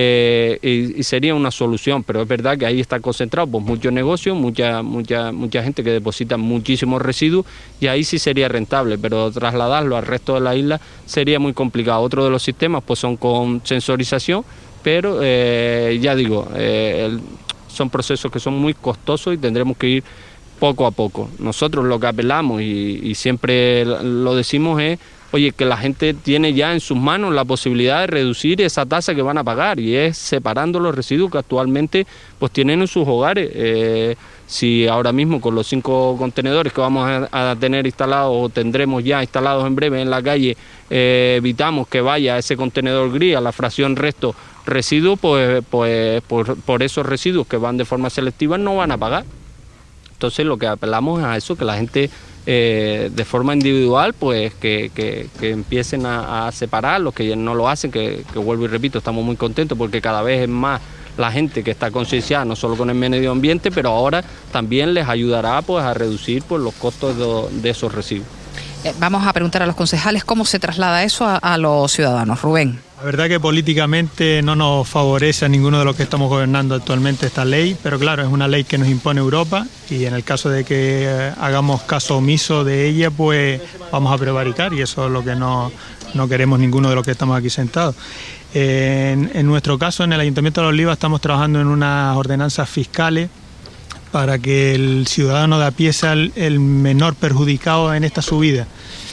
y sería una solución, pero es verdad que ahí está concentrado pues muchos negocios, mucha gente que deposita muchísimos residuos, y ahí sí sería rentable, pero trasladarlo al resto de la isla sería muy complicado. Otro de los sistemas pues son con sensorización, pero ya digo, son procesos que son muy costosos y tendremos que ir poco a poco. Nosotros lo que apelamos y siempre lo decimos es, oye, que la gente tiene ya en sus manos la posibilidad de reducir esa tasa que van a pagar, y es separando los residuos que actualmente pues tienen en sus hogares. Si ahora mismo con los 5 contenedores que vamos a tener instalados o tendremos ya instalados en breve en la calle, evitamos que vaya ese contenedor gris a la fracción resto residuos, pues por esos residuos que van de forma selectiva no van a pagar. Entonces lo que apelamos es a eso, que la gente de forma individual pues que empiecen a separar, los que no lo hacen, que vuelvo y repito, estamos muy contentos porque cada vez es más la gente que está concienciada, no solo con el medio ambiente, pero ahora también les ayudará pues a reducir pues los costos de esos residuos. Vamos a preguntar a los concejales cómo se traslada eso a los ciudadanos. Rubén. La verdad que políticamente no nos favorece a ninguno de los que estamos gobernando actualmente esta ley, pero claro, es una ley que nos impone Europa, y en el caso de que hagamos caso omiso de ella, pues vamos a prevaricar, y eso es lo que no queremos ninguno de los que estamos aquí sentados. En nuestro caso, en el Ayuntamiento de La Oliva, estamos trabajando en unas ordenanzas fiscales para que el ciudadano de a pie sea el menor perjudicado en esta subida.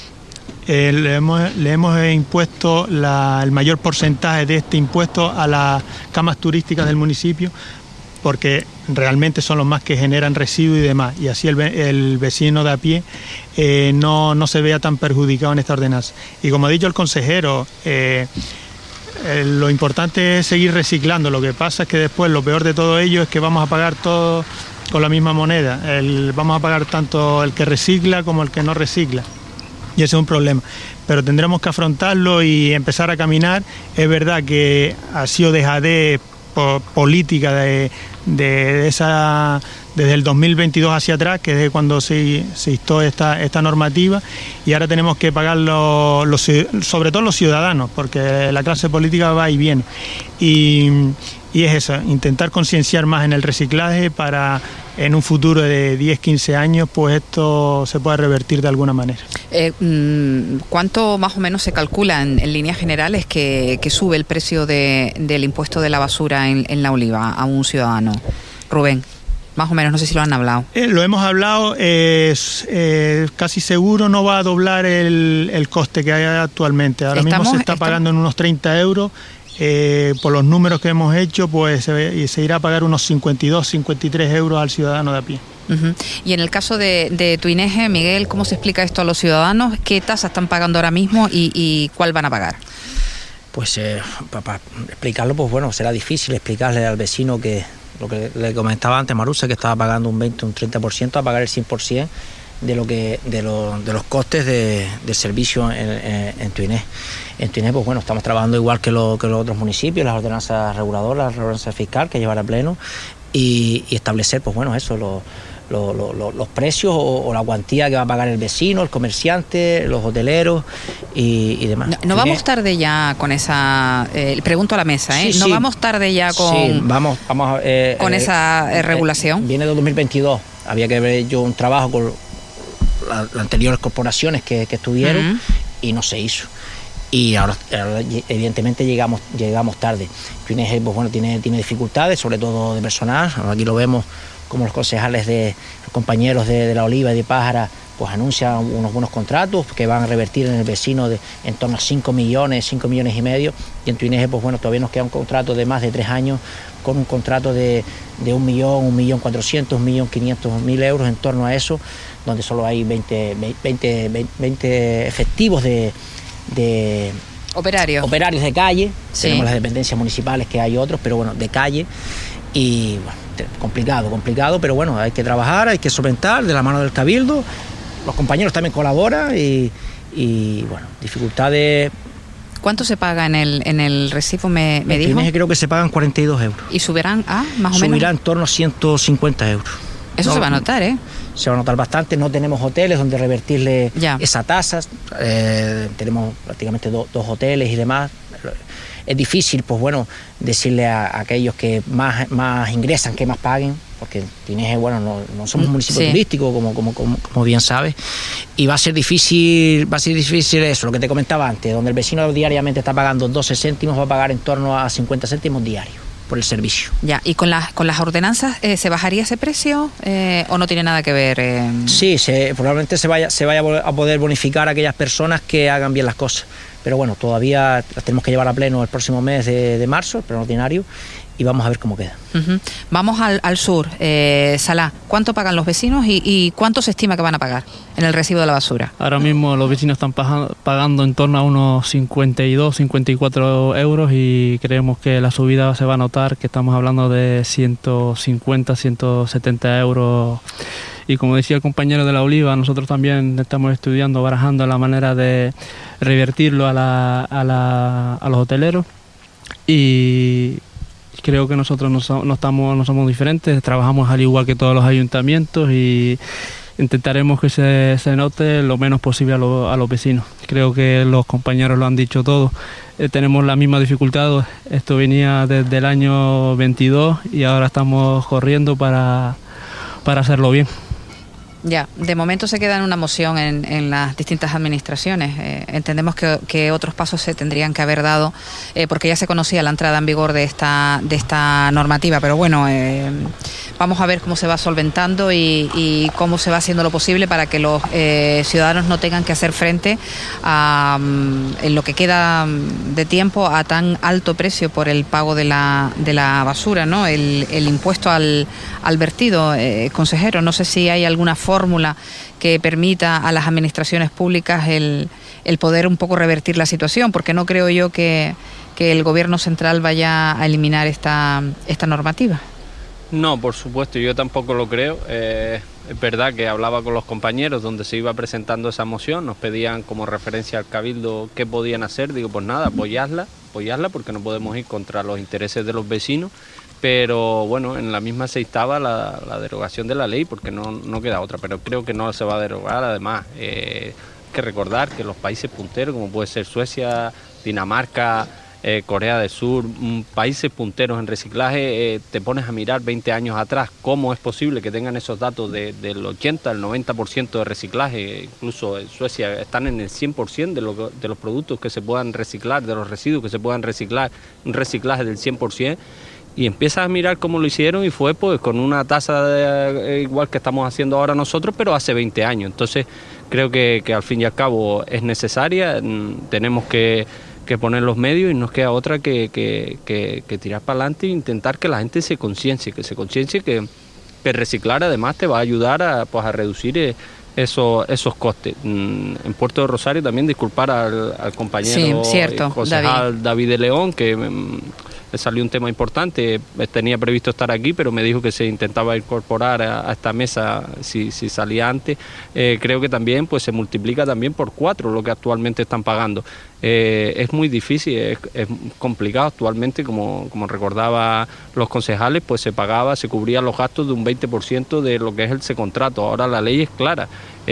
Le hemos impuesto el mayor porcentaje de este impuesto a las camas turísticas del municipio, porque realmente son los más que generan residuos y demás, y así el vecino de a pie no se vea tan perjudicado en esta ordenanza. Y como ha dicho el consejero, lo importante es seguir reciclando. Lo que pasa es que después lo peor de todo ello es que vamos a pagar todo con la misma moneda. Vamos a pagar tanto el que recicla como el que no recicla, y ese es un problema. Pero tendremos que afrontarlo y empezar a caminar. Es verdad que ha sido dejadez política desde el 2022 hacia atrás, que es cuando se instó esta normativa, y ahora tenemos que pagar sobre todo los ciudadanos, porque la clase política va y viene. Y es eso, intentar concienciar más en el reciclaje para en un futuro de 10, 15 años, pues esto se pueda revertir de alguna manera. ¿Cuánto más o menos se calcula en líneas generales que sube el precio del impuesto de la basura en La Oliva a un ciudadano? Rubén, más o menos, no sé si lo han hablado. Lo hemos hablado, casi seguro no va a doblar el coste que hay actualmente. Ahora mismo se está pagando en unos 30 euros. Por los números que hemos hecho, pues se irá a pagar unos 52, 53 euros al ciudadano de a pie. Uh-huh. Y en el caso de Tuineje, Miguel, ¿cómo se explica esto a los ciudadanos? ¿Qué tasa están pagando ahora mismo y cuál van a pagar? Pues para explicarlo, pues bueno, será difícil explicarle al vecino que lo que le comentaba antes Marusa, que estaba pagando un 20, un 30%, a pagar el 100% de los costes del servicio en Tuineje. En Tuineje, pues bueno, estamos trabajando igual que los otros municipios, las ordenanzas reguladoras, la ordenanza fiscal que llevar a pleno y establecer, pues bueno, eso, los precios o la cuantía que va a pagar el vecino, el comerciante, los hoteleros y demás. No vamos tarde ya con esa... pregunto a la mesa, ¿eh? Sí, no vamos tarde ya con... Sí, vamos con esa regulación. Viene de 2022. Había que haber hecho un trabajo con las anteriores corporaciones que estuvieron y no se hizo. Y ahora evidentemente llegamos tarde. Tuineje, pues bueno, tiene dificultades, sobre todo de personal. Aquí lo vemos como los concejales los compañeros de La Oliva y de Pájara, pues anuncian unos buenos contratos que van a revertir en el vecino en torno a 5 millones y medio. Y en Tuineje, pues bueno, todavía nos queda un contrato de más de 3 años con un contrato de 1.400.000, 1.500.000 euros, en torno a eso, donde solo hay 20 efectivos de operarios de calle. Sí. Tenemos las dependencias municipales, que hay otros, pero bueno, de calle. Y bueno, complicado, pero bueno, hay que trabajar, hay que solventar de la mano del Cabildo. Los compañeros también colaboran y bueno, dificultades. ¿Cuánto se paga en el recibo, me dijo? Creo que se pagan 42 euros. ¿Y subirán más o menos? Subirá en torno a 150 euros. Eso se va a notar, ¿eh? Se va a notar bastante. No tenemos hoteles donde revertirle esa tasa. Tenemos prácticamente dos hoteles y demás. Es difícil, pues bueno, decirle a aquellos que más ingresan que más paguen, porque Tuineje, bueno, no somos un municipio turístico, como bien sabes, y va a ser difícil eso, lo que te comentaba antes, donde el vecino diariamente está pagando 12 céntimos, va a pagar en torno a 50 céntimos diarios por el servicio. Ya, ¿y con las ordenanzas se bajaría ese precio o no tiene nada que ver? Sí, probablemente se vaya a poder bonificar a aquellas personas que hagan bien las cosas. Pero bueno, todavía las tenemos que llevar a pleno el próximo mes de marzo, el pleno ordinario, y vamos a ver cómo queda. Uh-huh. Vamos al sur. Salá, ¿cuánto pagan los vecinos y cuánto se estima que van a pagar en el recibo de la basura? Ahora mismo los vecinos están pagando en torno a unos 52, 54 euros y creemos que la subida se va a notar, que estamos hablando de 150, 170 euros. Y como decía el compañero de La Oliva, nosotros también estamos estudiando, barajando la manera de revertirlo a los hoteleros. Y creo que nosotros no somos diferentes, trabajamos al igual que todos los ayuntamientos y intentaremos que se note lo menos posible a los vecinos. Creo que los compañeros lo han dicho todo. Tenemos la misma dificultad. Esto venía desde el año 22 y ahora estamos corriendo para hacerlo bien. Ya, de momento se queda en una moción en las distintas administraciones. Entendemos que otros pasos se tendrían que haber dado porque ya se conocía la entrada en vigor de esta normativa, pero bueno, vamos a ver cómo se va solventando y cómo se va haciendo lo posible para que los ciudadanos no tengan que hacer frente a, en lo que queda de tiempo, a tan alto precio por el pago de la basura, ¿no? El impuesto al vertido. Consejero, no sé si hay alguna fórmula que permita a las administraciones públicas el poder un poco revertir la situación, porque no creo yo que el gobierno central vaya a eliminar esta normativa. No, por supuesto, yo tampoco lo creo. Es verdad que hablaba con los compañeros donde se iba presentando esa moción, nos pedían como referencia al Cabildo qué podían hacer. Digo, pues nada, apoyadla porque no podemos ir contra los intereses de los vecinos, pero bueno, en la misma se instaba la derogación de la ley porque no queda otra, pero creo que no se va a derogar. Además, hay que recordar que los países punteros, como puede ser Suecia, Dinamarca, Corea del Sur, países punteros en reciclaje, te pones a mirar 20 años atrás cómo es posible que tengan esos datos del 80 al 90% de reciclaje. Incluso en Suecia están en el 100% de los productos que se puedan reciclar, de los residuos que se puedan reciclar, un reciclaje del 100%. Y empiezas a mirar cómo lo hicieron y fue pues con una tasa igual que estamos haciendo ahora nosotros, pero hace 20 años. Entonces creo que al fin y al cabo es necesaria, tenemos que poner los medios y nos queda otra que tirar para adelante e intentar que la gente se conciencie, que reciclar además te va a ayudar a reducir esos costes. En Puerto de Rosario también disculpar al compañero concejal David de León, que le salió un tema importante, tenía previsto estar aquí, pero me dijo que se intentaba incorporar a esta mesa si salía antes. Creo que también pues se multiplica también por 4 lo que actualmente están pagando. Es muy difícil, es complicado actualmente, como recordaba los concejales, pues se cubrían los gastos de un 20% de lo que es el contrato. Ahora la ley es clara.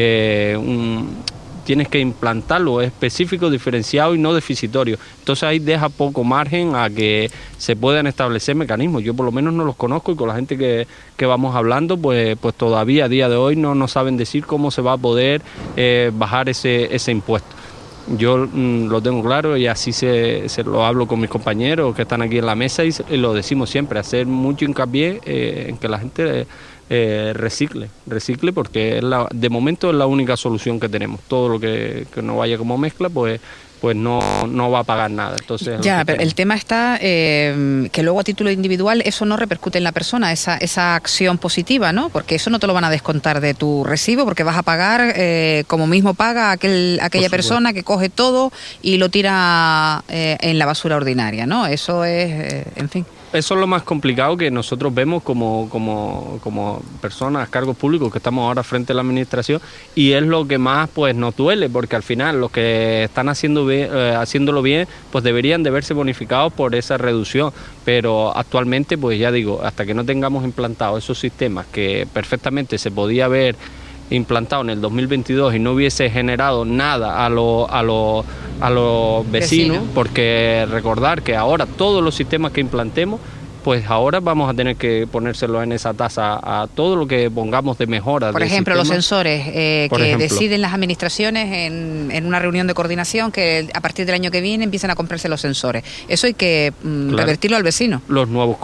Tienes que implantarlo específico, diferenciado y no deficitorio. Entonces ahí deja poco margen a que se puedan establecer mecanismos. Yo por lo menos no los conozco y con la gente que vamos hablando, pues todavía a día de hoy no saben decir cómo se va a poder bajar ese impuesto. Yo lo tengo claro y así se lo hablo con mis compañeros que están aquí en la mesa y lo decimos siempre, hacer mucho hincapié en que la gente recicle porque de momento es la única solución que tenemos. Todo lo que no vaya como mezcla pues no va a pagar nada. Entonces ya, pero el tema está que luego a título individual eso no repercute en la persona, esa acción positiva, ¿no? Porque eso no te lo van a descontar de tu recibo, porque vas a pagar como mismo paga aquella persona que coge todo y lo tira en la basura ordinaria, ¿no? Eso es, en fin. Eso es lo más complicado que nosotros vemos como personas, cargos públicos que estamos ahora frente a la administración, y es lo que más pues nos duele, porque al final los que están haciéndolo bien pues deberían de verse bonificados por esa reducción, pero actualmente pues ya digo, hasta que no tengamos implantados esos sistemas que perfectamente se podía haber implantado en el 2022 y no hubiese generado nada a los vecinos, porque recordar que ahora todos los sistemas que implantemos, pues ahora vamos a tener que ponérselo en esa tasa a todo lo que pongamos de mejora. Por ejemplo, los sensores deciden las administraciones en una reunión de coordinación que a partir del año que viene empiezan a comprarse los sensores. Eso hay que revertirlo al vecino. Los nuevos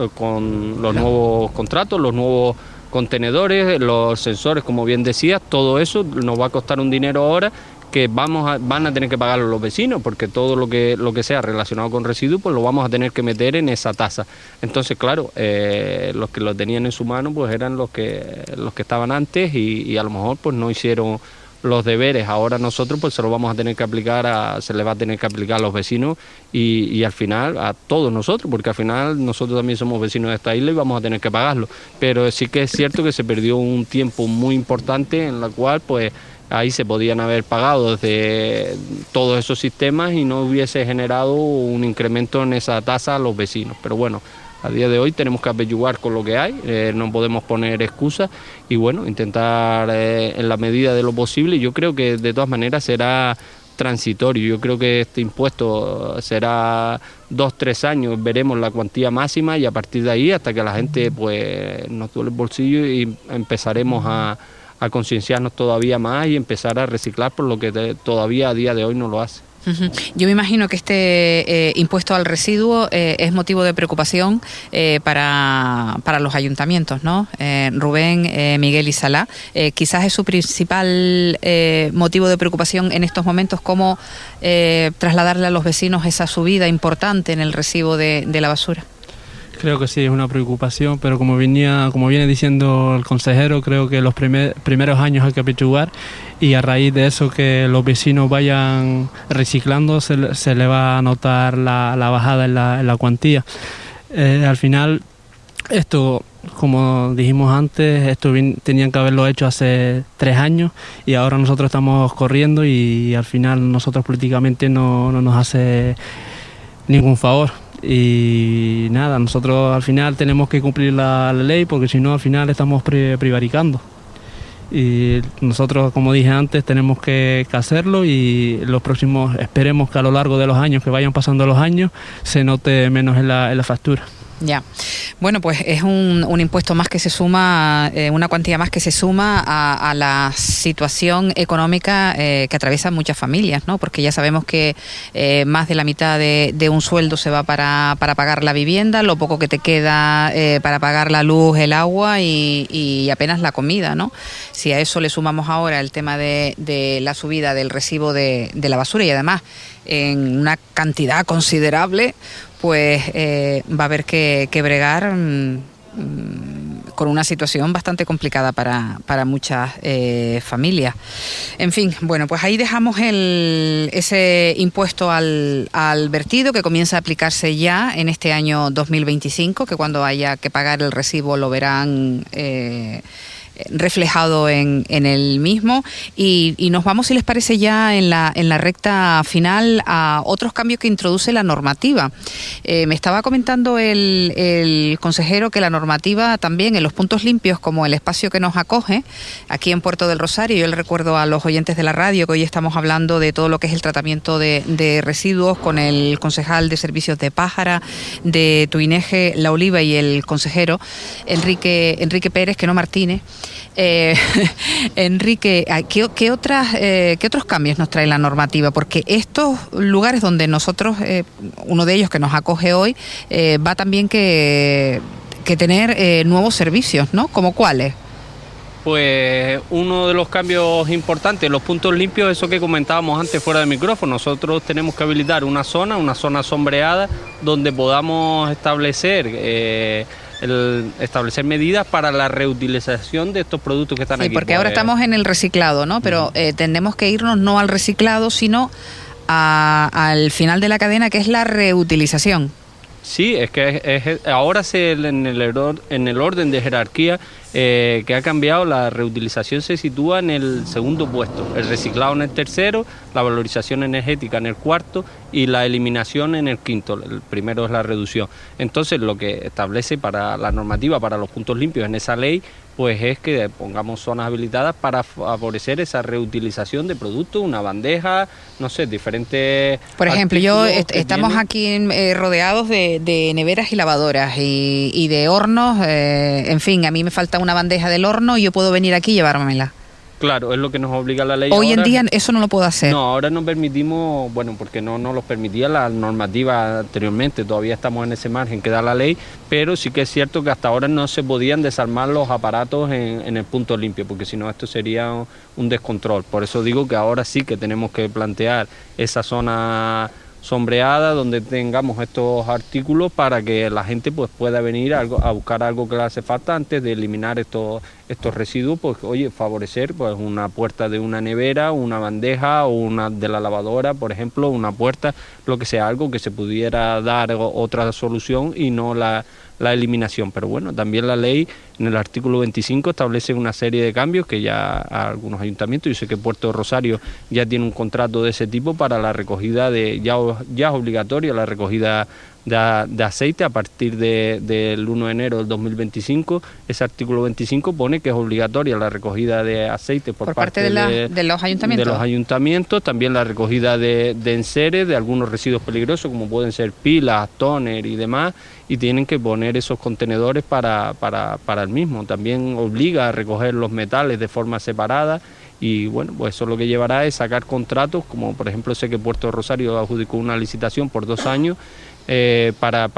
nuevos contratos, los nuevos contenedores, los sensores, como bien decías, todo eso nos va a costar un dinero ahora que van a tener que pagarlo los vecinos, porque todo lo que sea relacionado con residuos pues lo vamos a tener que meter en esa tasa. Entonces, claro, los que lo tenían en su mano pues eran los que estaban antes y a lo mejor pues no hicieron los deberes. Ahora nosotros pues se le va a tener que aplicar a los vecinos y al final a todos nosotros, porque al final nosotros también somos vecinos de esta isla y vamos a tener que pagarlo. Pero sí que es cierto que se perdió un tiempo muy importante en la cual pues ahí se podían haber pagado desde todos esos sistemas y no hubiese generado un incremento en esa tasa a los vecinos. Pero bueno, a día de hoy tenemos que apellugar con lo que hay, no podemos poner excusas y bueno, intentar en la medida de lo posible. Yo creo que de todas maneras será transitorio, yo creo que este impuesto será 2-3 años, veremos la cuantía máxima y a partir de ahí hasta que la gente pues nos duele el bolsillo y empezaremos a concienciarnos todavía más y empezar a reciclar por lo que todavía a día de hoy no lo hace. Yo me imagino que este impuesto al residuo es motivo de preocupación para los ayuntamientos, ¿no? Rubén, Miguel y Salá, quizás es su principal motivo de preocupación en estos momentos, cómo trasladarle a los vecinos esa subida importante en el recibo de la basura. Creo que sí, es una preocupación, pero como viene diciendo el consejero, creo que los primeros años hay que apechugar, y a raíz de eso que los vecinos vayan reciclando se le va a notar la bajada en la cuantía. Al final, esto, como dijimos antes, tenían que haberlo hecho hace 3 años, y ahora nosotros estamos corriendo, y al final nosotros políticamente no nos hace ningún favor. Y nada, nosotros al final tenemos que cumplir la ley, porque si no al final estamos prevaricando, y nosotros, como dije antes, tenemos que hacerlo, y los próximos, esperemos que a lo largo de los años, que vayan pasando los años, se note menos en la factura. Ya, bueno, pues es un impuesto más que se suma, una cuantía más que se suma a la situación económica que atraviesan muchas familias, ¿no? Porque ya sabemos que más de la mitad de un sueldo se va para pagar la vivienda, lo poco que te queda para pagar la luz, el agua y apenas la comida, ¿no? Si a eso le sumamos ahora el tema de la subida del recibo de la basura, y además en una cantidad considerable, pues va a haber que bregar con una situación bastante complicada para muchas familias. En fin, bueno, pues ahí dejamos ese impuesto al vertido, que comienza a aplicarse ya en este año 2025, que cuando haya que pagar el recibo lo verán reflejado en el mismo, y nos vamos, si les parece, ya en la recta final a otros cambios que introduce la normativa. Me estaba comentando el consejero que la normativa también en los puntos limpios, como el espacio que nos acoge aquí en Puerto del Rosario, yo le recuerdo a los oyentes de la radio que hoy estamos hablando de todo lo que es el tratamiento de residuos con el concejal de servicios de Pájara, de Tuineje, La Oliva, y el consejero Enrique Pérez, que no Martínez. Enrique, ¿qué otros cambios nos trae la normativa? Porque estos lugares donde nosotros, uno de ellos que nos acoge hoy, va también que tener nuevos servicios, ¿no? ¿Cómo cuáles? Pues uno de los cambios importantes, los puntos limpios, eso que comentábamos antes fuera de micrófono. Nosotros tenemos que habilitar una zona sombreada donde podamos establecer medidas para la reutilización de estos productos que están aquí. Sí, porque ahora estamos en el reciclado, ¿no? Pero tenemos que irnos no al reciclado, sino al final de la cadena, que es la reutilización. Sí, es que ahora en el orden de jerarquía que ha cambiado, la reutilización se sitúa en el segundo puesto, el reciclado en el tercero, la valorización energética en el cuarto y la eliminación en el quinto. El primero es la reducción. Entonces, lo que establece para la normativa para los puntos limpios en esa ley, pues es que pongamos zonas habilitadas para favorecer esa reutilización de productos, una bandeja, no sé, diferentes... Por ejemplo, estamos aquí rodeados de neveras y lavadoras y de hornos, en fin, a mí me falta una bandeja del horno y yo puedo venir aquí y llevármela. Claro, es lo que nos obliga la ley. Hoy en día eso no lo puedo hacer. No, ahora no permitimos, bueno, porque no nos lo permitía la normativa anteriormente, todavía estamos en ese margen que da la ley, pero sí que es cierto que hasta ahora no se podían desarmar los aparatos en el punto limpio, porque si no esto sería un descontrol. Por eso digo que ahora sí que tenemos que plantear esa zona sombreada donde tengamos estos artículos para que la gente pues pueda venir a buscar algo que le hace falta antes de eliminar estos residuos. Pues oye, favorecer pues una puerta de una nevera, una bandeja o una de la lavadora, por ejemplo, una puerta, lo que sea, algo que se pudiera dar otra solución y no la eliminación. Pero bueno, también la ley en el artículo 25 establece una serie de cambios que ya algunos ayuntamientos, yo sé que Puerto Rosario ya tiene un contrato de ese tipo para la recogida ya es obligatoria la recogida de aceite a partir del 1 de enero del 2025. Ese artículo 25 pone que es obligatoria la recogida de aceite por parte de los ayuntamientos. De los ayuntamientos, también la recogida de enseres, de algunos residuos peligrosos como pueden ser pilas, tóner y demás, y tienen que poner esos contenedores para el mismo. También obliga a recoger los metales de forma separada y bueno, pues eso lo que llevará es sacar contratos, como por ejemplo sé que Puerto Rosario adjudicó una licitación por 2 años para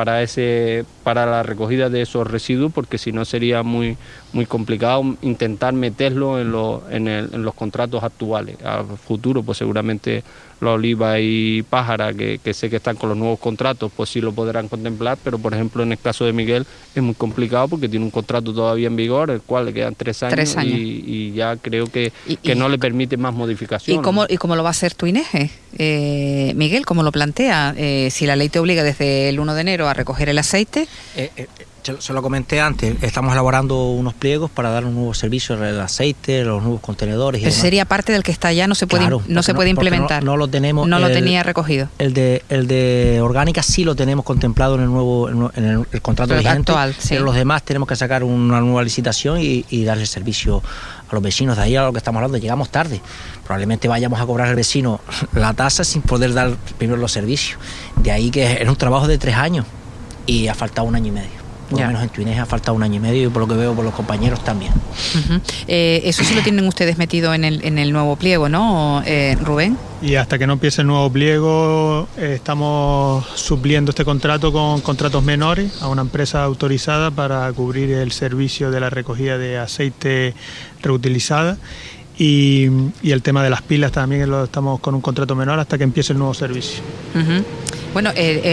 la recogida de esos residuos, porque si no sería muy complicado intentar meterlo en los contratos actuales. A futuro pues seguramente La Oliva y Pájara, que sé que están con los nuevos contratos, pues sí lo podrán contemplar, pero por ejemplo en el caso de Miguel es muy complicado porque tiene un contrato todavía en vigor, el cual le quedan 3 años, y ya creo que no le permite más modificaciones. ¿Y cómo lo va a hacer tu INEGE? Miguel, ¿cómo lo plantea? Si la ley te obliga desde el 1 de enero a recoger el aceite... Se lo comenté antes, estamos elaborando unos pliegos para dar un nuevo servicio del aceite, los nuevos contenedores. Pero sería parte del que está ya, no se puede implementar. No lo tenemos. No lo tenía recogido. El de orgánica sí lo tenemos contemplado en el contrato vigente actual, sí. Pero los demás tenemos que sacar una nueva licitación y darle servicio a los vecinos. De ahí a lo que estamos hablando, llegamos tarde. Probablemente vayamos a cobrar al vecino la tasa sin poder dar primero los servicios. De ahí que es un trabajo de 3 años y ha faltado 1 año y medio. Por lo menos en Tuineje ha faltado 1 año y medio, y por lo que veo por los compañeros también. Eso sí lo tienen ustedes metido en el nuevo pliego, ¿no, Rubén? Y hasta que no empiece el nuevo pliego estamos supliendo este contrato con contratos menores a una empresa autorizada para cubrir el servicio de la recogida de aceite reutilizada. Y el tema de las pilas también lo estamos con un contrato menor hasta que empiece el nuevo servicio. Bueno,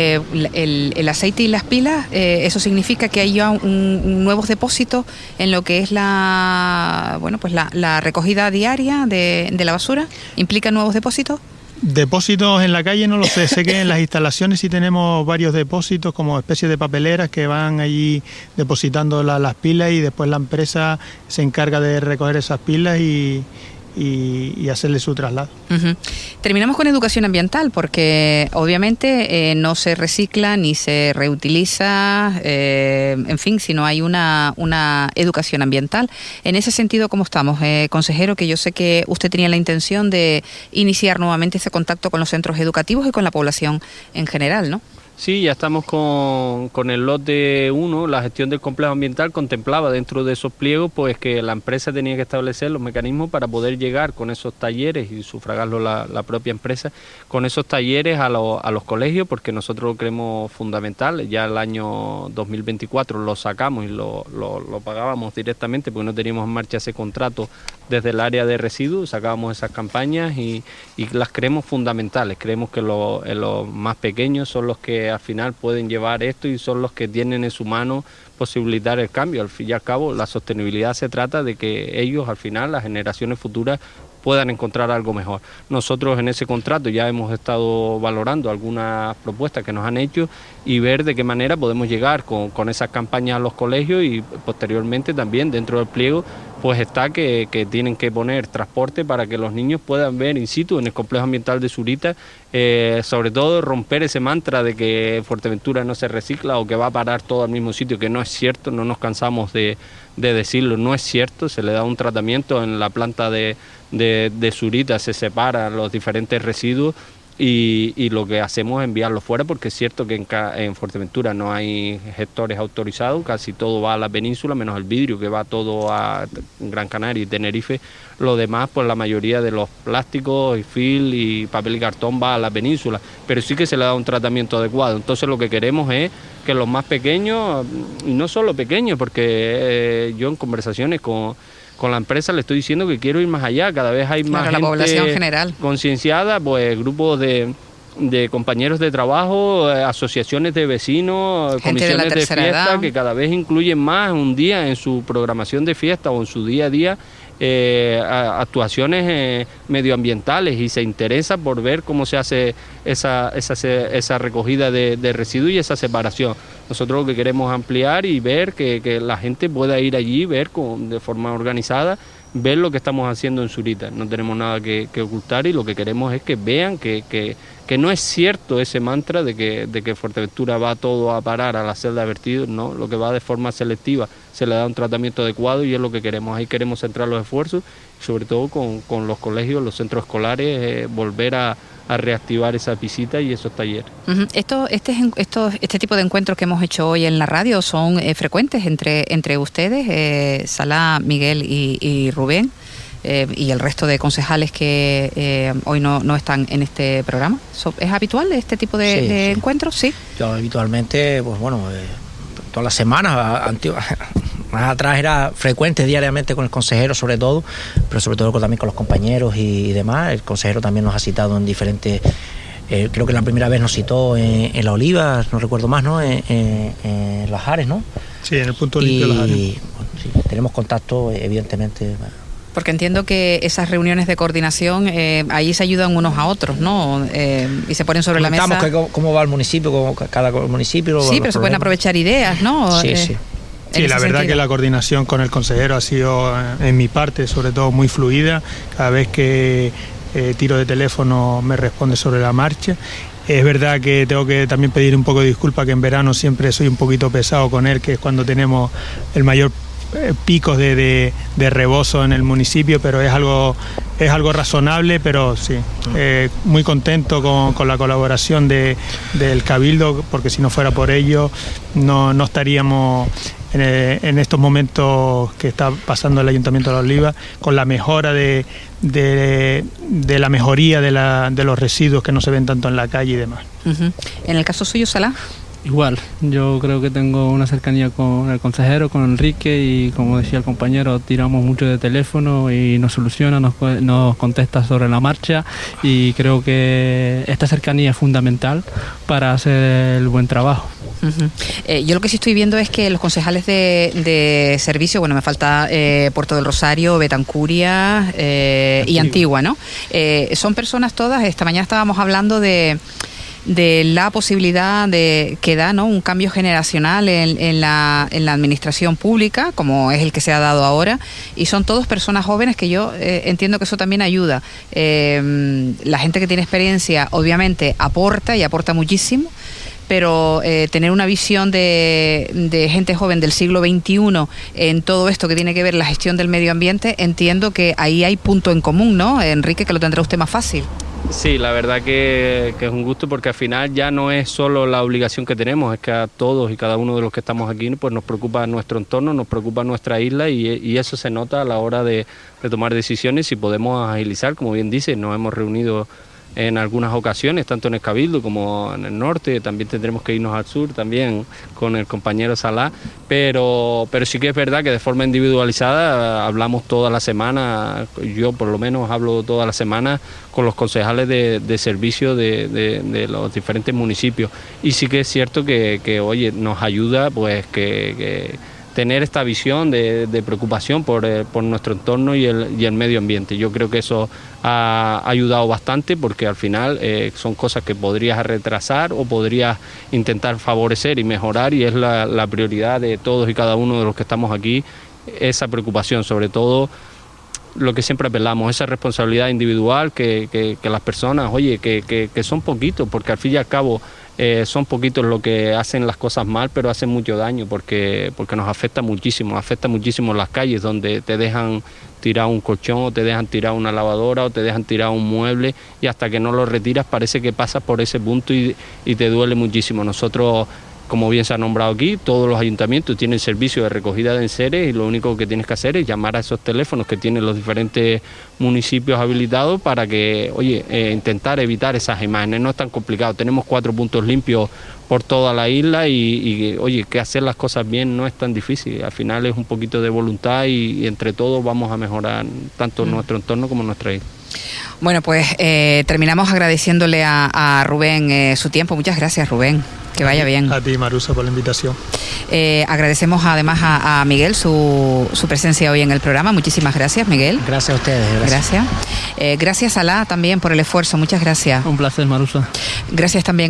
el aceite y las pilas, eso significa que hay ya nuevos depósitos en lo que es la recogida diaria de la basura. ¿Implica nuevos depósitos? Depósitos en la calle no lo sé, sé que en las instalaciones sí tenemos varios depósitos como especies de papeleras que van allí depositando las pilas, y después la empresa se encarga de recoger esas pilas y hacerle su traslado. Terminamos con educación ambiental, porque obviamente no se recicla ni se reutiliza, en fin, si no hay una educación ambiental. En ese sentido, ¿cómo estamos? Consejero, que yo sé que usted tenía la intención de iniciar nuevamente ese contacto con los centros educativos y con la población en general, ¿no? Sí, ya estamos con el lote 1, la gestión del complejo ambiental contemplaba dentro de esos pliegos pues que la empresa tenía que establecer los mecanismos para poder llegar con esos talleres y sufragarlo la propia empresa, con esos talleres a los colegios, porque nosotros lo creemos fundamental. Ya el año 2024 lo sacamos y lo pagábamos directamente porque no teníamos en marcha ese contrato desde el área de residuos, sacábamos esas campañas y las creemos fundamentales. Creemos que los más pequeños son los que al final pueden llevar esto y son los que tienen en su mano posibilitar el cambio. Al fin y al cabo, la sostenibilidad se trata de que ellos, al final, las generaciones futuras, puedan encontrar algo mejor. Nosotros en ese contrato ya hemos estado valorando algunas propuestas que nos han hecho y ver de qué manera podemos llegar con esas campañas a los colegios, y posteriormente también dentro del pliego pues está que tienen que poner transporte para que los niños puedan ver in situ en el complejo ambiental de Zurita, sobre todo romper ese mantra de que Fuerteventura no se recicla o que va a parar todo al mismo sitio, que no es cierto, no nos cansamos de decirlo, no es cierto. Se le da un tratamiento en la planta de Zurita, se separan los diferentes residuos y lo que hacemos es enviarlo fuera, porque es cierto que en Fuerteventura no hay gestores autorizados, casi todo va a la península, menos el vidrio que va todo a Gran Canaria y Tenerife. Lo demás, pues la mayoría de los plásticos y film y papel y cartón va a la península, pero sí que se le da un tratamiento adecuado. Entonces lo que queremos es que los más pequeños, y no solo pequeños, porque yo en conversaciones con la empresa le estoy diciendo que quiero ir más allá, cada vez hay más gente, la población general concienciada, pues grupos de compañeros de trabajo, asociaciones de vecinos, gente comisiones de fiesta, que cada vez incluyen más un día en su programación de fiesta o en su día a día actuaciones medioambientales, y se interesa por ver cómo se hace esa recogida de residuos y esa separación. Nosotros lo que queremos ampliar y ver que la gente pueda ir allí, ver de forma organizada, ver lo que estamos haciendo en Zurita. No tenemos nada que ocultar, y lo que queremos es que vean que no es cierto ese mantra de que Fuerteventura va todo a parar a la celda de vertidos. No, lo que va de forma selectiva se le da un tratamiento adecuado, y es lo que queremos. Ahí queremos centrar los esfuerzos, sobre todo con los colegios, los centros escolares, volver a reactivar esa visita y esos talleres. Este tipo de encuentros que hemos hecho hoy en la radio son frecuentes entre ustedes, Sala, Miguel y Rubén. y el resto de concejales que hoy no están en este programa. ¿Es habitual este tipo de encuentros? Sí. Yo habitualmente, pues bueno, todas las semanas, más atrás era frecuente diariamente con el consejero sobre todo, pero sobre todo también con los compañeros y demás. El consejero también nos ha citado en diferentes... creo que la primera vez nos citó en La Oliva, no recuerdo más, ¿no? En Las Ares, ¿no? Sí, en el punto limpio de Las Ares. Bueno, sí, tenemos contacto, evidentemente. Porque entiendo que esas reuniones de coordinación, ahí se ayudan unos a otros, ¿no? Y se ponen sobre la mesa. Cómo va el municipio, cada municipio. Sí, pero se pueden aprovechar ideas, ¿no? Sí, la verdad que la coordinación con el consejero ha sido, en mi parte, sobre todo muy fluida. Cada vez que tiro de teléfono me responde sobre la marcha. Es verdad que tengo que también pedir un poco de disculpa, que en verano siempre soy un poquito pesado con él, que es cuando tenemos el mayor picos de rebozo en el municipio, pero es algo razonable, pero sí, muy contento con la colaboración del Cabildo, porque si no fuera por ello no estaríamos en estos momentos que está pasando el Ayuntamiento de La Oliva, con la mejora de la mejoría de los residuos que no se ven tanto en la calle y demás. Uh-huh. En el caso suyo, Salah. Igual, yo creo que tengo una cercanía con el consejero, con Enrique, y como decía el compañero, tiramos mucho de teléfono y nos soluciona, nos contesta sobre la marcha, y creo que esta cercanía es fundamental para hacer el buen trabajo. Uh-huh. Yo lo que sí estoy viendo es que los concejales de servicio, bueno, me falta Puerto del Rosario, Betancuria y Antigua, ¿no? Son personas todas, esta mañana estábamos hablando de la posibilidad que da, ¿no?, un cambio generacional en la administración pública, como es el que se ha dado ahora, y son todos personas jóvenes que yo entiendo que eso también ayuda. La gente que tiene experiencia obviamente aporta, y aporta muchísimo, pero tener una visión de gente joven del siglo XXI en todo esto que tiene que ver la gestión del medio ambiente, entiendo que ahí hay punto en común, ¿no, Enrique, que lo tendrá usted más fácil? Sí, la verdad que es un gusto, porque al final ya no es solo la obligación que tenemos, es que a todos y cada uno de los que estamos aquí pues nos preocupa nuestro entorno, nos preocupa nuestra isla, y eso se nota a la hora de tomar decisiones. Y podemos agilizar, como bien dice, nos hemos reunido en algunas ocasiones, tanto en el Cabildo como en el norte. También tendremos que irnos al sur también con el compañero Salah, pero sí que es verdad que de forma individualizada hablamos toda la semana. Yo por lo menos hablo toda la semana con los concejales de servicio de los diferentes municipios, y sí que es cierto que oye, nos ayuda pues que tener esta visión de preocupación por nuestro entorno y el medio ambiente. Yo creo que eso ha ayudado bastante, porque al final son cosas que podrías retrasar o podrías intentar favorecer y mejorar, y es la prioridad de todos y cada uno de los que estamos aquí, esa preocupación, sobre todo lo que siempre apelamos, esa responsabilidad individual que las personas, oye, que son poquitos, porque al fin y al cabo son poquitos los que hacen las cosas mal, pero hacen mucho daño, porque nos afecta muchísimo en las calles, donde te dejan tirar un colchón, o te dejan tirar una lavadora, o te dejan tirar un mueble, y hasta que no lo retiras parece que pasas por ese punto y te duele muchísimo. Nosotros, como bien se ha nombrado aquí, todos los ayuntamientos tienen servicio de recogida de enseres, y lo único que tienes que hacer es llamar a esos teléfonos que tienen los diferentes municipios habilitados para que, oye, intentar evitar esas imágenes. No es tan complicado, tenemos 4 puntos limpios por toda la isla, y oye, que hacer las cosas bien no es tan difícil. Al final es un poquito de voluntad, y entre todos vamos a mejorar tanto nuestro entorno como nuestra isla. Bueno, pues terminamos agradeciéndole a Rubén su tiempo. Muchas gracias, Rubén. Que vaya bien. A ti, Marusa, por la invitación. Agradecemos además a Miguel su presencia hoy en el programa. Muchísimas gracias, Miguel. Gracias a ustedes. Gracias. Gracias, Salah, también por el esfuerzo. Muchas gracias. Un placer, Marusa. Gracias también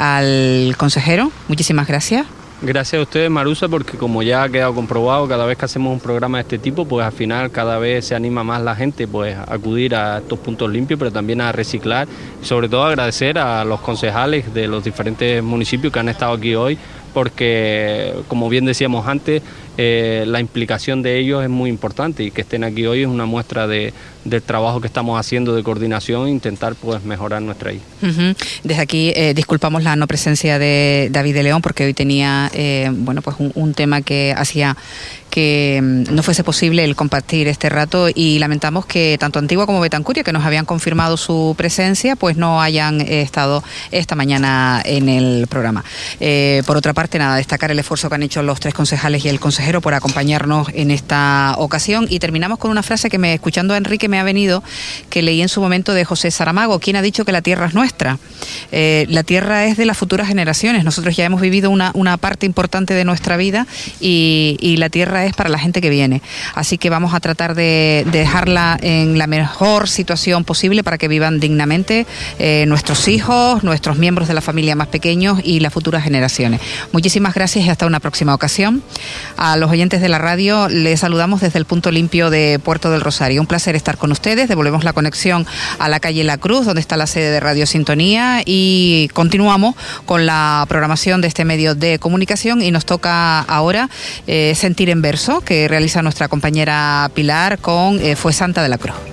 al consejero. Muchísimas gracias. Gracias a ustedes, Marusa, porque como ya ha quedado comprobado, cada vez que hacemos un programa de este tipo, pues al final cada vez se anima más la gente pues a acudir a estos puntos limpios, pero también a reciclar, y sobre todo agradecer a los concejales de los diferentes municipios que han estado aquí hoy, porque como bien decíamos antes, la implicación de ellos es muy importante, y que estén aquí hoy es una muestra de del trabajo que estamos haciendo de coordinación e intentar pues mejorar nuestra isla. Desde aquí disculpamos la no presencia de David de León, porque hoy tenía pues un tema que hacía que no fuese posible el compartir este rato, y lamentamos que tanto Antigua como Betancuria, que nos habían confirmado su presencia, pues no hayan estado esta mañana en el programa. Por otra parte, nada, destacar el esfuerzo que han hecho los 3 concejales y el consejero por acompañarnos en esta ocasión, y terminamos con una frase que escuchando a Enrique me ha venido, que leí en su momento de José Saramago: ¿quién ha dicho que la tierra es nuestra? La tierra es de las futuras generaciones. Nosotros ya hemos vivido una parte importante de nuestra vida, y la tierra es para la gente que viene. Así que vamos a tratar de dejarla en la mejor situación posible para que vivan dignamente nuestros hijos, nuestros miembros de la familia más pequeños y las futuras generaciones. Muchísimas gracias y hasta una próxima ocasión. A los oyentes de la radio les saludamos desde el punto limpio de Puerto del Rosario. Un placer estar con ustedes. Devolvemos la conexión a la calle La Cruz, donde está la sede de Radio Sintonía, y continuamos con la programación de este medio de comunicación, y nos toca ahora Sentir en Verso, que realiza nuestra compañera Pilar con Fue Santa de la Cruz.